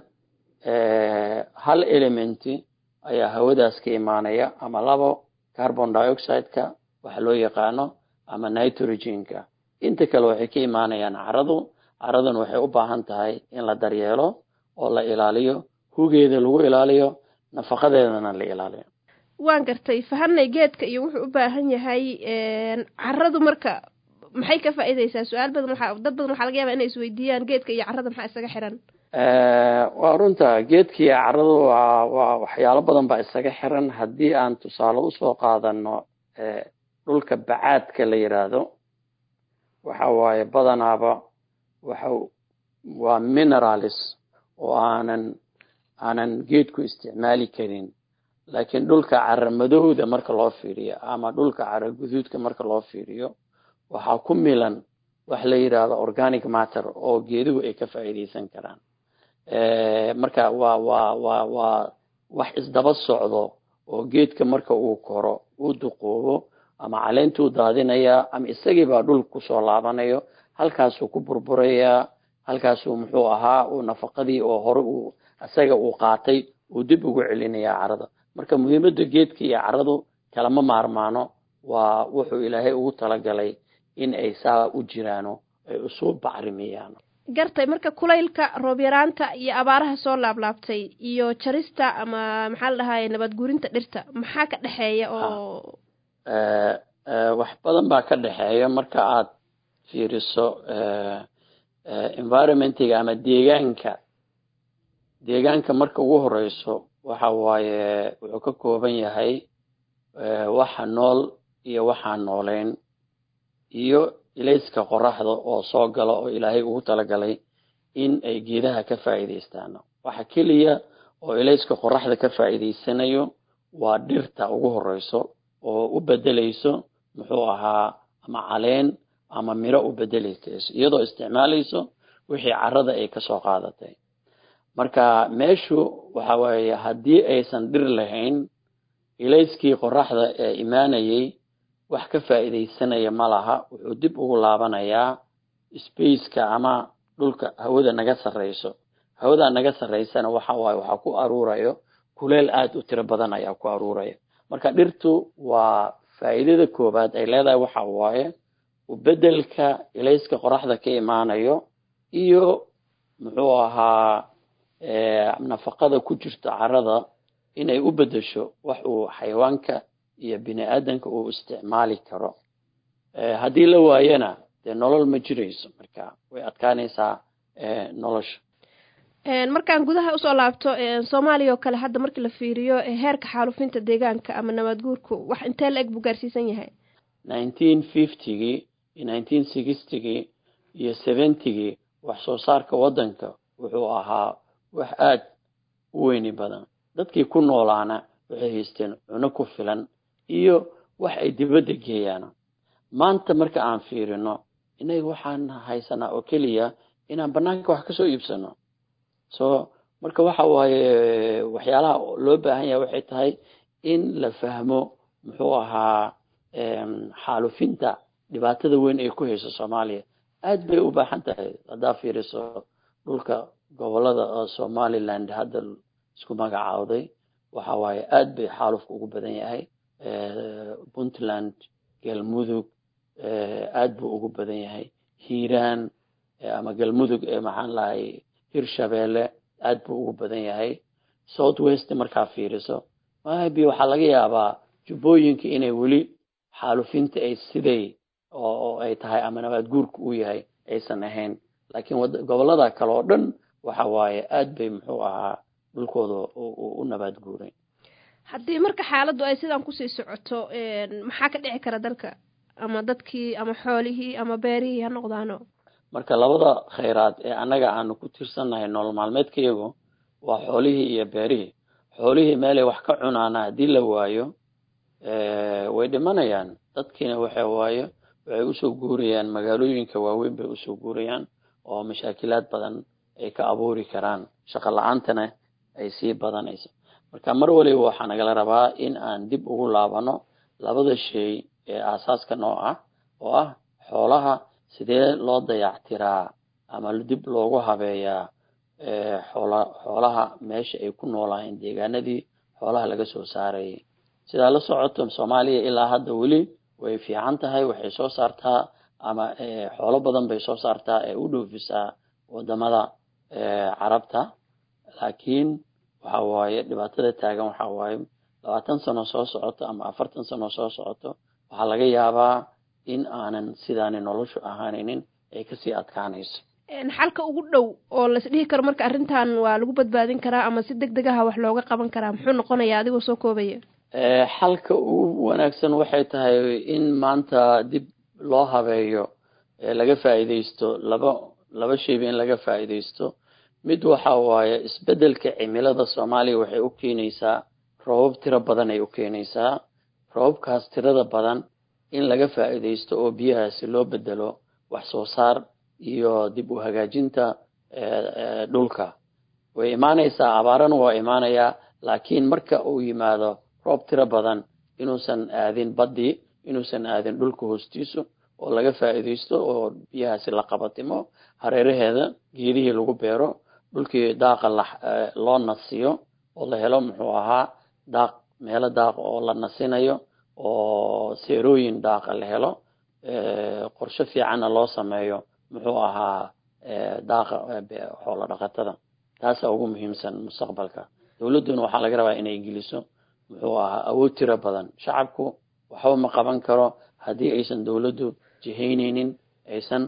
hal element ayaa hawadaas ka imaanaya ama labo carbon dioxide-ka waxa loo yaqaano ama nitrogen-ka inta kale waxay ka imaanayaan caradan waxay u baahan tahay in la daryeelo oo la ilaaliyo hugeeda lagu ilaaliyo nafaqadeedana la ilaaliyo waan gartay fahanay geedka iyo wuxuu u baahan yahay caradu marka maxay ka faa'iideysaa su'aal badan dad badan waxa laga yaabaa inay isweydiiyaan geedka iyo carada maxaa isaga xiran waa runta geedka iyo caradu waa waxyaalo badan baa isaga xiran haddii aan tusaale u soo qaadano dhulka bacaadka la yiraahdo waxa waaye badanaaba waa minerals oo aanan geedku isticmaali karin laakiin dhulka carra madowda marka loo fiiriyo ama dhulka carra guduudka marka loo fiiriyo waxaa ku milan wax la yiraahdo organic matter oo geeduhu ay ka faa'iideysan karaan marka waa wax isdaba socdo oo geedka marka uu koro uu duqoobo ama caleentuu daadinaya ama isagii baa dhulka ku soo laabanayo halkaasuu ku burburayaa halkaasuu muxuu ahaa uu nafaqadii oo hore uu asaga uu qaatay uu dib ugu celinayaa carrada marka muhiimadda geedka iyo carradu kalama maarmaano waa wuxuu ilaahay ugu talagalay in ay saa u jiraano ay isu bacrimiyaan gartay marka kulaylka roob yaraanta iyo abaaraha soo laablaabtay iyo jarista ama maxaa la dhahaa nabad guurinta dhirta maxaa ka dhaxeeya oo wax badan baa ka dhaxeeya marka aad fiiriso environmentiga ama deegaanka marka ugu horeyso waxa waaye wuxuu ka kooban yahay waxa nool iyo waxaan nooleyn iyo ilayska qoraxda oo soo gala oo ilaahay ugu talagalay in ay geedaha ka faa'iideystaan waxa keliya oo ilayska qoraxda ka faa'iidaysanayo waa dhirta ugu horeyso oo u bedelayso muxuu ahaa ama caleen ama miro u bedelayso iyadoo isticmaalayso wixii carrada ay ka soo qaadatay. marka meeshu waxa waaye haddii aysan dhir lahayn ilayskii qoraxda ee imaanayay wax ka faa'iidaysanaya ma laha, wuxuu dib ugu laabanayaa spaceka ama dhulka hawada naga sarreyso. hawada naga sarreysana waxa waaye waxa ku aruurayo kuleel aad u tiro badan ayaa ku aruuraya. marka dhirtu waa faa'iidada koobaad ay leedahay waxa waaye u bedelka ilayska qoraxda ka imaanayo iyo muxuu ahaa nafaqada ku jirta carrada inay u bedesho wax uu xayawaanka iyo bini aadanka uu isticmaali karo. haddii la waayana dee nolol ma jirayso, marka way adkaanaysaa nolosha. markaan gudaha usoo laabto Soomaaliya oo kale hadda markii la fiiriyo heerka xaalufinta deegaanka ama nabad guurku wax intee la eg buu gaarsiisan yahay? 1950gii 1960gii iyo 70gii wax soo saarka wadanka wuxuu ahaa wax aad u weyn badan. dadkii ku noolaana waxay haysteen cunno ku filan iyo wax ay dibadda geeyaan. maanta marka aan fiirino inaga waxaan haysanaa oo keliya inaan banaanka wax ka soo iibsano. marka waxa waaye waxyaalaha loo baahan yahay waxay tahay in la fahmo muxuu ahaa xaalufinta dhibaatada weyn ay ku hayso Soomaaliya aad bay u baahan tahay. haddaa fiiriso dhulka gobolada Somaliland hadda isku magacaawday waxa waaye aad bay xaalufku ugu badan yahay. Puntland, Galmudug aad buu ugu badan yahay. Hiiraan ama Galmudug maxaan lahay Hirshabeelle aad buu ugu badan yahay. South West markaa fiiriso maybe waxaa laga yaabaa jubbooyinka inay weli xaalufinta ay siday oo ay tahay ama nabad guurku uu yahay aysan ahayn, laakiin gobolada kale oo dhan waxa waaye aad bay muxuu ahaa dhulkooda u nabad guuray. haddii marka xaaladdu ay sidan kusii socoto maxaa ka dhici kara dalka ama dadkii ama xoolihii ama beerihii ha noqdaano? marka labada khayraad ee annaga aanu ku tirsanahay nolol maalmeedkayagu waa xoolihii iyo beerihii. xoolihii meelay wax ka cunaana haddii la waayo way dhimanayaan. dadkiina waxay usoo guurayaan magaalooyinka waaweyn bay usoo guurayaan oo mashaakilaad badan ay ka abuuri karaan, shaqo la-aantana ay sii badanayso. marka mar waliba waxaa nagala rabaa in aan dib ugu laabano labada shay ee aasaaska noo ah oo ah xoolaha sidee loo dayactiraa ama dib loogu habeeyaa xoolaha meesha ay ku noolaayeen deegaanadii xoolaha laga soo saarayay. sidaa la socoto Soomaaliya ilaa hadda weli way fiican tahay, waxay soo saartaa ama xoolo badan bay soo saartaa ee u dhoofisaa wadamada carabta. laakiin waxa waaye dhibaatada taagan waxa waaye 20 sano soo socoto ama 40 sano soo socoto waxaa laga yaabaa in aanan sidaani noloshu ahaanaynin ay kasii adkaanayso. xalka ugu dhow oo la isdhihi karo marka arrintan waa lagu badbaadin karaa ama si degdeg ah wax looga qaban karaa muxuu noqonayaa adigoo soo koobaya? xalka ugu wanaagsan waxay tahay in maanta dib loo habeeyo laga faa'iideysto laba shayba in laga faa'iideysto. mid waxa waaye isbedelka cimilada Soomaaliya waxay u keenaysaa roobab tiro badan ay u keenaysaa. roobabkaas tirada badan in laga faa'iideysto oo biyahaasi loo bedelo wax soo saar iyo dib u hagaajinta dhulka. way imaanaysaa, abaarana waa imaanayaa, laakiin marka uu yimaado roob tiro badan inuusan aadin badii, inuusan aadin dhulka hoostiisa oo laga faa'iideysto oo biyahaasi la qabatimo, hareeraheeda geedihii lagu beero, dhulkii daaqa loo nasiyo oo la helo muxuu ahaa daaq, meelo daaq oo la nasinayo oo seerooyin daaqa la helo, qorshe fiicanna loo sameeyo muxuu ahaa daaqa xoolo dhaqatada. taasa ugu muhiimsan mustaqbalka. dawladuna waxaa laga rabaa inay geliso muxuu ahaa awood tiro badan. shacabku waxba ma qaban karo haddii aysan dawladdu jihaynaynin, aysan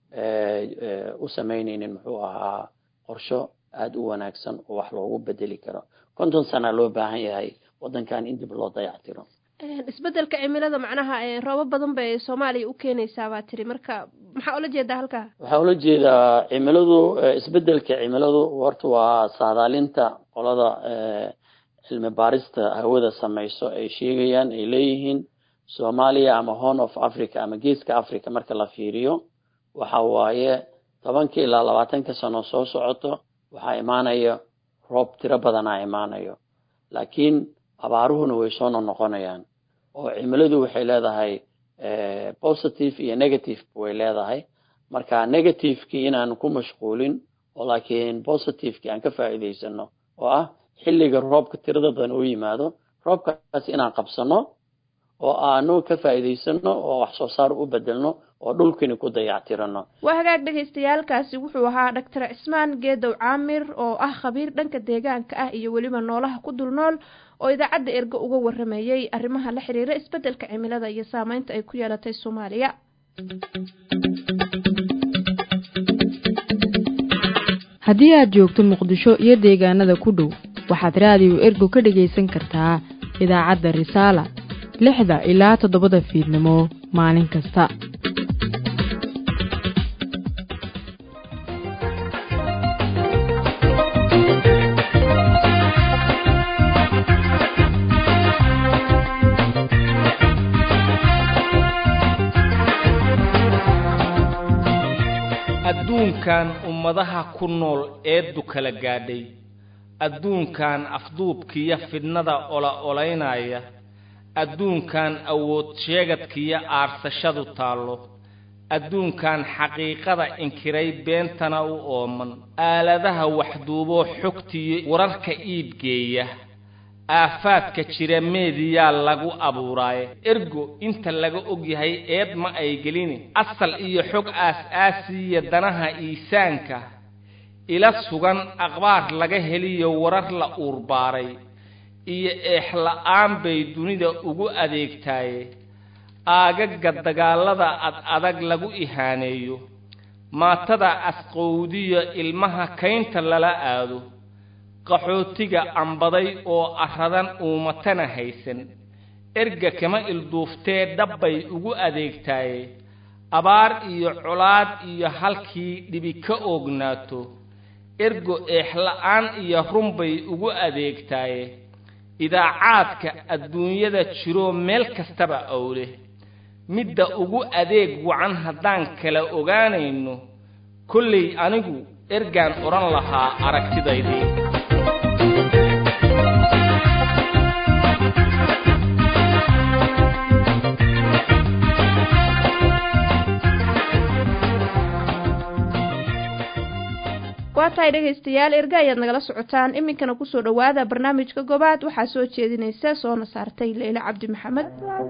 u samaynaynin muxuu ahaa qorsho aad u wanaagsan oo wax loogu bedeli karo. 50 sano loo baahan yahay wadankan in dib loo dayactiro. isbedelka cimilada macnaha roobab badan bay Soomaaliya u keenaysaa baa tiri, marka maxaa ula jeedaa halkaa waxaa ula jeedaa cimiladu isbedelka cimiladu horta waa saadaalinta qolada cilmi baarista hawada samayso ay sheegayaan ay leeyihiin Soomaaliya ama Horn of Africa ama Geeska Africa marka la fiiriyo waxa waaye 10 ilaa 20 sano soo socoto waxaa imaanaya roob tiro badan ay imaanayo laakiin abaaruhuna way soo noqonayaan oo cimiladu waxay leedahay positive iyo negative way leedahay marka negative-ki inaan ku mashquulin oo laakiin positive-ki aan ka faa'iideysano oo ah xilliga roobka tirada badan oo yimaado roobkaas inaan qabsano oo aanu ka faa'iideysano oo wax soo saar u bedelno oo dhulkani ku dayactirano waa hagaag dhageystayaalkaasi wuxuu ahaa Dr. Cismaan Geedow Caamir oo ah khabiir dhanka deegaanka ah iyo waliba noolaha ku dul nool oo idaacadda Ergo uga waramayay arrimaha la xiriira isbedelka cimilada iyo saameynta ay ku yeelatay Soomaaliya haddii aad joogto Muqdisho iyo deegaanada ku dhow waxaad raadiyo Ergo ka dhageysan kartaa idaacadda Risaala 6 ilaa 7 fiidnimo maalin kasta adduunkan ummadaha ku nool eedu kala gaadhay adduunkan afduubkiya fidnada olaynaya adduunkan awood sheegadkiya aarsashadu taallo adduunkan xaqiiqada inkiray beentana u ooman aaladaha waxduubo xogtiyo wararka iibgeeya aafaadka jira meediyaa lagu abuuraaye ergo inta laga ogyahay eed ma ay gelini asal iyo xog aas-aasiya danaha iisaanka ila sugan akhbaar laga heliyo warar la uurbaaray iyo eexla'aan bay dunida ugu adeegtaaye aagaga dagaalada adag lagu ihaaneeyo maatada asqowdiyo ilmaha kaynta lala aado qaxootiga ambaday oo aradan uumatana haysan erga kama ilduuftee dhabbay ugu adeegtaaye abaar iyo colaad iyo halkii dhibi ka oognaato ergo eexla'aan iyo runbay ugu adeegtaaye idaacaadka adduunyada jiro meel kastaba awle midda ugu adeeg wacan haddaan kala ogaanayno kolley anigu ergaan odhan lahaa aragtidaydii waatahay dhegaystayaal erga ayaad nagala socotaan iminkana kusoo dhawaada barnaamijka gobaad waxaa soo jeedinaysa soona saartay Leila Cabdi Maxamed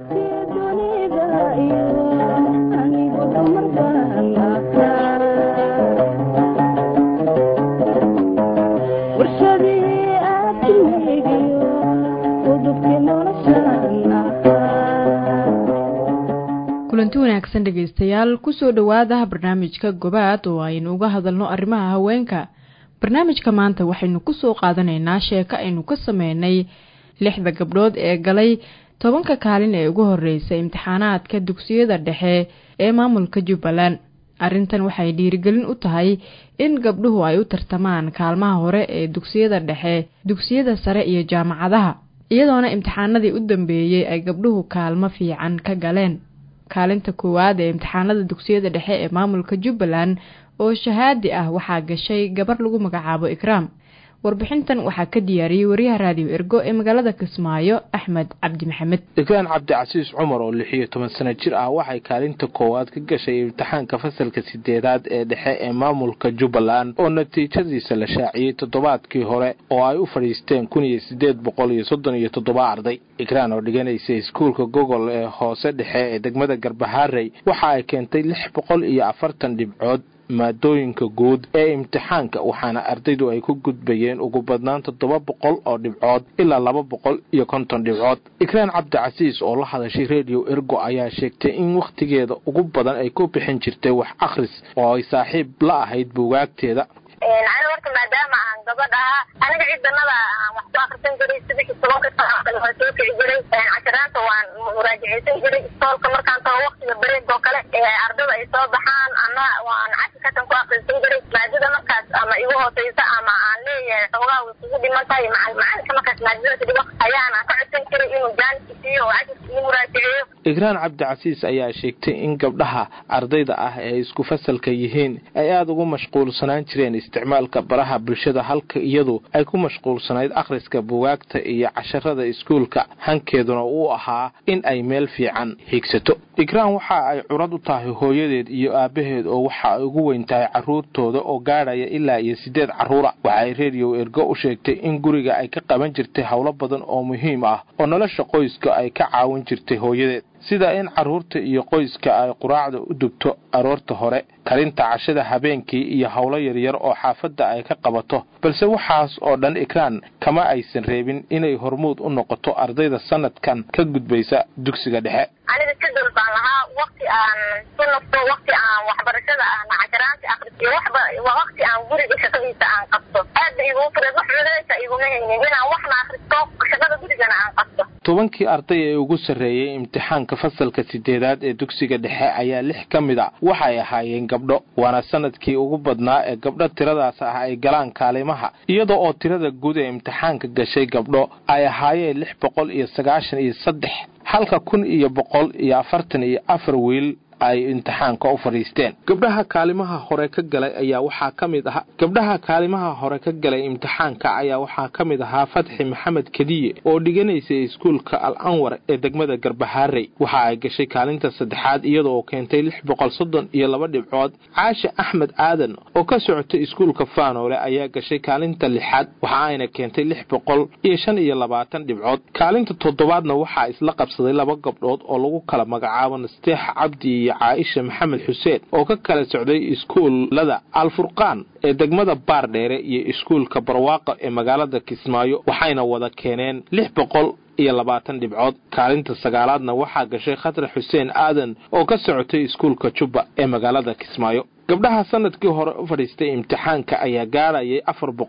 kulanti wanaagsan dhegaystayaal kusoo dhawaada barnaamijka gobaad oo aynu uga hadalno arrimaha haweenka barnaamijka maanta waxaynu kusoo qaadanaynaa sheeko aynu ka sameynay 6 gabdhood ee galay 10 kaalin ee ugu horeysay imtixaanaadka dugsiyada dhexe ee maamulka Jubbaland arrintan waxay dhiirigelin u tahay in gabdhuhu ay u tartamaan kaalmaha hore ee dugsiyada dhexe dugsiyada sare iyo jaamacadaha iyadoona imtixaanadii u dambeeyay ay gabdhuhu kaalmo fiican ka galeen kaalinta koowaad ee imtixaanada dugsiyada dhexe ee maamulka Jubbaland oo shahaadi ah waxaa gashay gabar lagu magacaabo Ikraam warbixintan waxaa ka diyaariyay wariyaha raadiyo Ergo ee magaalada Kismaayo Axmed Cabdi Maxamed Ikraan Cabdi Casiis Cumar oo 16 sano jir ah waxay kaalinta koowaad ka gashay imtixaanka fasalka 8aad ee dhexe ee maamulka Jubbaland oo natiijadiisa la shaaciyay toddobaadkii hore oo ay u fadhiisteen 1837 arday Ikraan oo dhiganaysay iskuulka Gogol ee hoose dhexe ee degmada Garbaharey waxa ay keentay 640 dhibcood maadooyinka guud ee imtixaanka waxaana ardaydu ay ku gudbayeen ugu badnaan 700 oo dhibcood ilaa 250 dhibcood Ikraan Cabdi Casiis oo la hadashay Radio Ergo ayaa sheegtay in waqtigeeda ugu badan ay ku bixin jirtay wax akhris oo ay saaxiib la ahayd buugaagteeda aniga horta maadaama aan gabadha aniga ciidanada wax ku akhrisan jiray sidii tobanka sano waa soo kici jiray casharaanta waan muraajaceysan jiray iskoolka markaan tago waqtiga bareeg oo kale ardada ay soo baxaan ana waan cashirkan ku akhrisan jiray maadada markaas ama igu hooseysa ama aan leeyahay xogaa isugu dhimantahay macalinka markaas maadada dhigo ayaana ka codsan jiray inuu jaankiisiiyo oo cashirkii muraajaceeyo. Igraan Cabdicasiis ayaa sheegtay in gabdhaha ardayda ah ee isku fasalka yihiin ay aad ugu mashquulsanaan jireen isticmaalka baraha bulshada halka iyadu ay ku mashquulsanayd akhriska buugaagta iyo casharada iskuulka hankeeduna uu ahaa in ay meel fiican higsato. Igraan waxa ay curad u tahay hooyadeed iyo aabaheed oo waxa ay ugu weyn tahay carruurtooda oo gaadhaya ilaa iyo 8 carruur ah. Waxay Radio Ergo u sheegtay in guriga ay ka qaban jirtay hawlo badan oo muhiim ah oo nolosha qoyska ay ka caawin jirtay hooyadeed sida in carruurta iyo qoyska ay quraacda u dubto aroorta hore karinta cashada habeenkii iyo hawlo yaryar oo xaafadda ay ka qabato balse waxaas oo dhan Igraan kama aysan reebin inay hormuud u noqoto ardayda sanadkan ka gudbaysa dugsiga dhexe. aniga sidoo baan lahaa waqti aan sunnato waqti aan waxbarashada aan casharaanta akhriyo waqti aan guriga shaqadiisa aan qabto aad igu fureed wax culays igu leeyahay inaan wax ma akhristo shaqada gurigana aan qabto. 10 arday ee ugu sareeyay imtixaanka fasalka 8aad ee dugsiga dhexe ayaa 6 kamid ah waxay ahaayeen gabdho waana sanadkii ugu badnaa ee gabdho tiradaas ah ay galaan kaalimaha iyadoo oo tirada guud ee imtixaanka gashay gabdho ay ahaayeen 693 halka 1144 wiil ay imtixaanka u fariisteen. Gabdhaha kaalimaha hore ka galay ayaa waxaa kamid ahaa Fatxi Maxamed Kadiye oo dhiganaysay iskuulka Al-Anwar ee degmada Garbaharey waxa ay gashay kaalinta 3aad iyadoo keentay 632 dhibcood. Caasha Axmed Aadan oo ka socotay iskuulka Faanoole ayaa gashay kaalinta 6aad waxa ayna keentay 625 dhibcood. Kaalinta 7aadna waxaa isla qabsaday 2 gabdhood oo lagu kala magacaabo Nasteex Cabdi Caaisha Maxamed Xuseen oo ka kala socday iskuulada Al-Furqaan ee degmada Baardheere iyo iskuulka Barwaaqo ee magaalada Kismaayo waxayna wada keeneen 620 dhibcood. Kaalinta 9aadna waxaa gashay Khadra Xuseen Aadan oo ka socotay iskuulka Jubba ee magaalada Kismaayo. gabdhaha sanadkii hore u fadhiistay imtixaanka ayaa gaarayay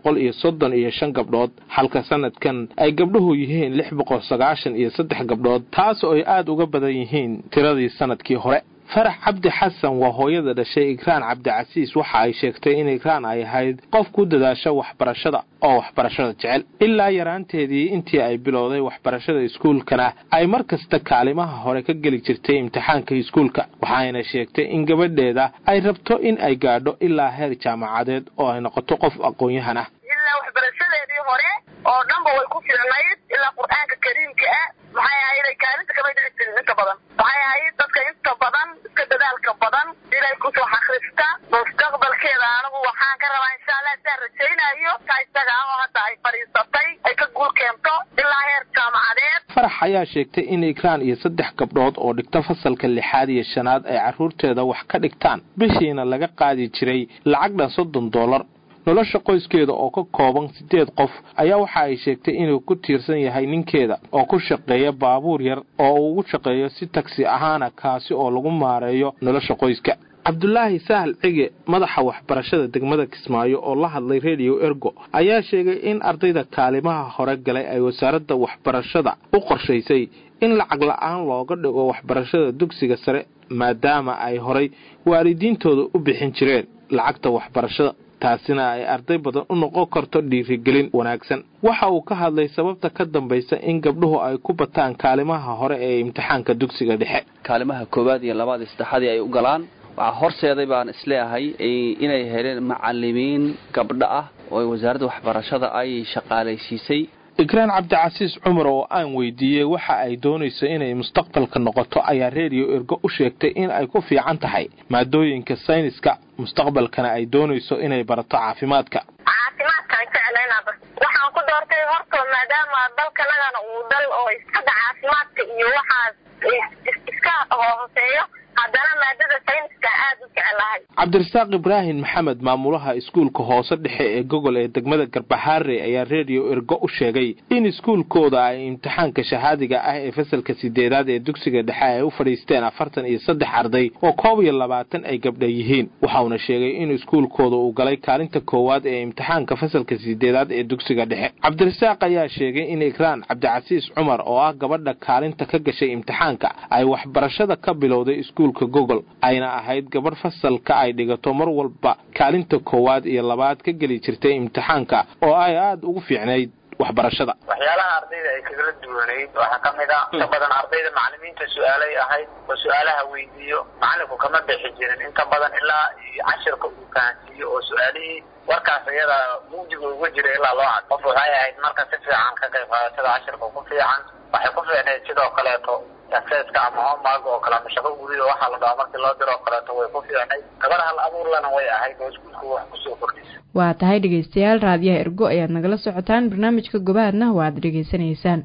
435 gabdhood halka sanadkan ay gabdhuhu yihiin 693 gabdhood taas oo ay aad uga badan yihiin tiradii sanadkii hore. Farax Cabdi Xasan waa hooyada dhashay Igraan Cabdicasiis waxa ay sheegtay in Igraan ay ahayd qof ku dadaasha waxbarashada oo waxbarashada jecel ilaa yaraanteedii intii ay bilowday waxbarashada iskuulkana ay markasta kaalimaha hore ka geli jirtay imtixaanka iskuulka waxayna sheegtay in gabadheeda ay rabto in ay gaadho ilaa heer jaamacadeed oo ay noqoto qof aqoon-yahan ah. ilaa waxbarashadeedii hore oo dhanba way ku fiicnayd ilaa quraanka kariimka ah waxay ahayd kaalinta ka mid ah inta badan waxay ahayd dadka inta badan iska dadaalka badan ilaa ku soo xaqrista mustaqbalkeeda anigu waxaan ka rabaa insha Allah inaan rajaynayo taytaga oo hadda ay fariisatay ay ka guul keento ilaa heer jaamacadeed. Farax ayaa sheegtay in Igraan iyo 3 gabdhood oo dhigta fasalka 6aad iyo 5aad ay carruurteeda wax ka dhigtaan bishiina laga qaadi jiray lacag dhan $30. nolosha qoyskeeda oo ka kooban 8 qof ayaa waxa ay sheegtay inuu ku tiirsan yahay ninkeeda oo ku shaqeeya baabuur yar oo uu ugu shaqeeyo si taksi ahaana kaasi oo lagu maareeyo nolosha qoyska. Cabdullaahi Sahal Cige madaxa waxbarashada degmada Kismaayo oo la hadlay Radio Ergo ayaa sheegay in ardayda kaalimaha hore galay ay wasaaradda waxbarashada u qorshaysay in lacag la'aan looga dhigo waxbarashada dugsiga sare maadaama ay horay waalidiintooda u bixin jireen lacagta waxbarashada taasina ay arday badan u noqon karto dhiirigelin wanaagsan. Waxa uu ka hadlay sababta ka dambaysa in gabdhuhu ay ku bataan kaalimaha hore ee imtixaanka dugsiga dhexe. Kaalimaha 1 iyo 2 iyo 3 ay u galaan waxa horseeday baan isleeyahay inay heleen macallimiin gabdho ah oo wasaaradda waxbarashada ay shaqaalaysiisay. Igraan Cabdicasiis Cumar oo aan weydiiyay waxa ay doonayso inay mustaqbalka noqoto ayaa Radio Ergo u sheegtay in ay ku fiican tahay maadooyinka sayniska mustaqbalkana ay doonayso inay barato caafimaadka. waxaan ku doortay horta maadaama dalkanagana uu dal oo iska caafimaadka iyo waxaas iska hooseeyo haddana maadada sayniska aad u jecelahay tahay cabdirasaaq ibraahim maxamed maamulaha iskuulka hoose dhexe ee gogol ee degmada garbaxaare ayaa radio ergo u sheegay in iskuulkooda ay imtixaanka shahaadiga ah ee fasalka 8aad ee dugsiga dhexe ay u fadhiisteen 43 arday oo 22 ay gabdha yihiin waxauna sheegay in iskuulkooda uu galay kaalinta koowaad ee imtixaanka fasalka 8aad ee dugsiga dhexe cabdirasaaq ayaa sheegay in ikraan cabdicasiis cumar oo ah gabadha kaalinta ka gashay imtixaanka ay waxbarashada ka bilowday iskuulka gogol ayna ahayd gabadh fasalka ay dhigato mar walba kaalinta koowaad iyo labaad ka geli jirtay imtixaanka oo ay aad ugu fiicnayd waxbarashada waxyaalaha ardayda ay kaga duwanayd waxa kamid ah inta badan ardayda macallimiinta su'aalay ahayd oo su'aalaha weydiiyo macallinku kama bixi jirin inta badan ilaa casharka uu fahansiiyo oo su'aalihii warkaas iyada muujiga uga jira ilaa loo cad qof waxay ahayd marka si fiican ka qayb qaadashada casharka ku fiican waxay ku fiicnayd sidoo kaleeto aseeska ama homework oo kala mashaqo guriga waxa la dhahaa markii loo diro kaleeto way ku fiicnayd gabar hal abuur lana way ahayd oo iskuulku wax ku soo kordhisay waa tahay dhegeystayaal raadiyaha ergo ayaad nagala socotaan barnaamijka gobaadna waad dhegeysanaysaan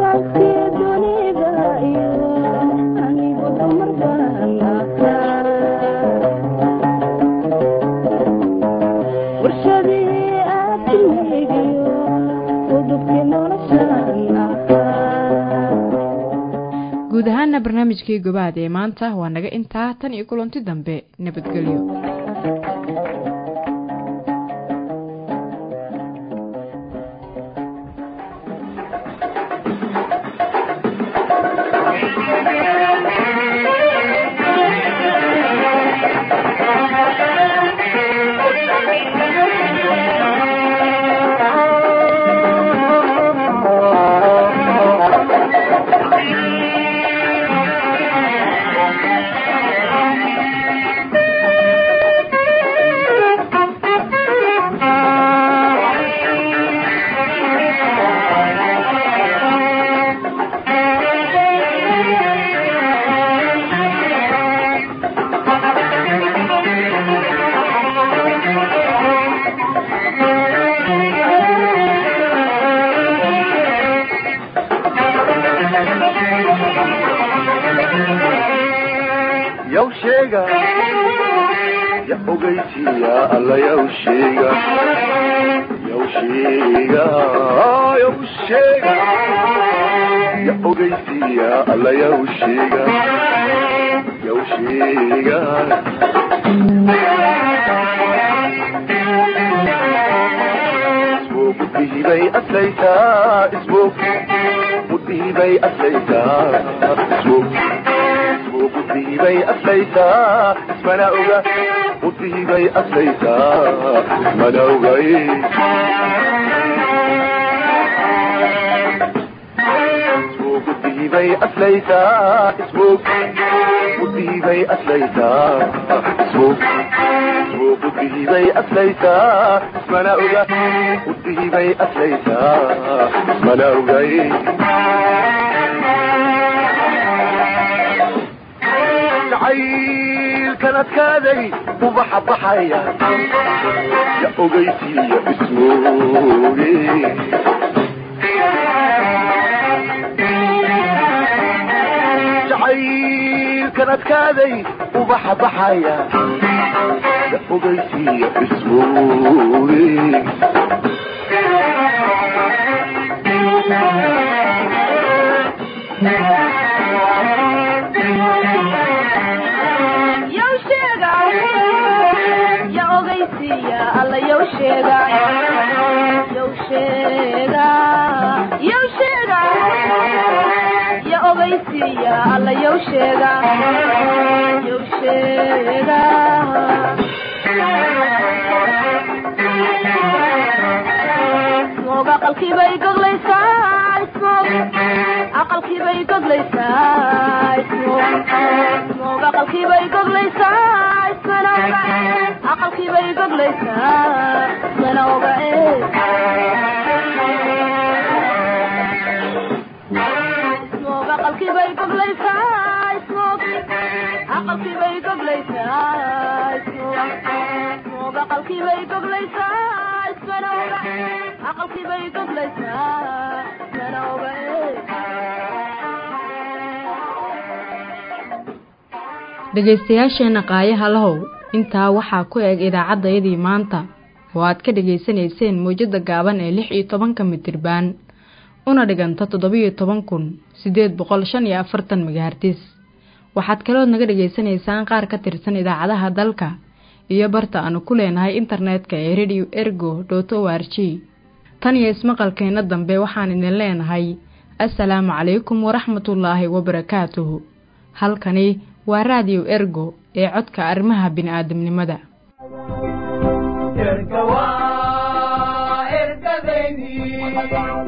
guud ahaana barnaamijkii gobaad ee maanta waa naga intaa tan iyo kulanti dambe nabadgelyo dhegaystayaasheena qaayaha lahow intaa waxaa ku eg idaacaddayadii maanta oo aad ka dhegaysanayseen mowjadda gaaban ee 16 mitriban una dhiganta 17,845 megahertz. waxaad kalood naga dhegaysanaysaan qaar ka tirsan idaacadaha dalka iyo barta aanu ku leenahay internetka ee radio.ergo.org. tan iyo ismaqalkeena dambe waxaan idin leenahay assalaamu calaykum waraxmatullaahi wabarakaatuhu. halkani waa radio ergo ee codka arrimaha bini'aadamnimada. erga waa ergadeydii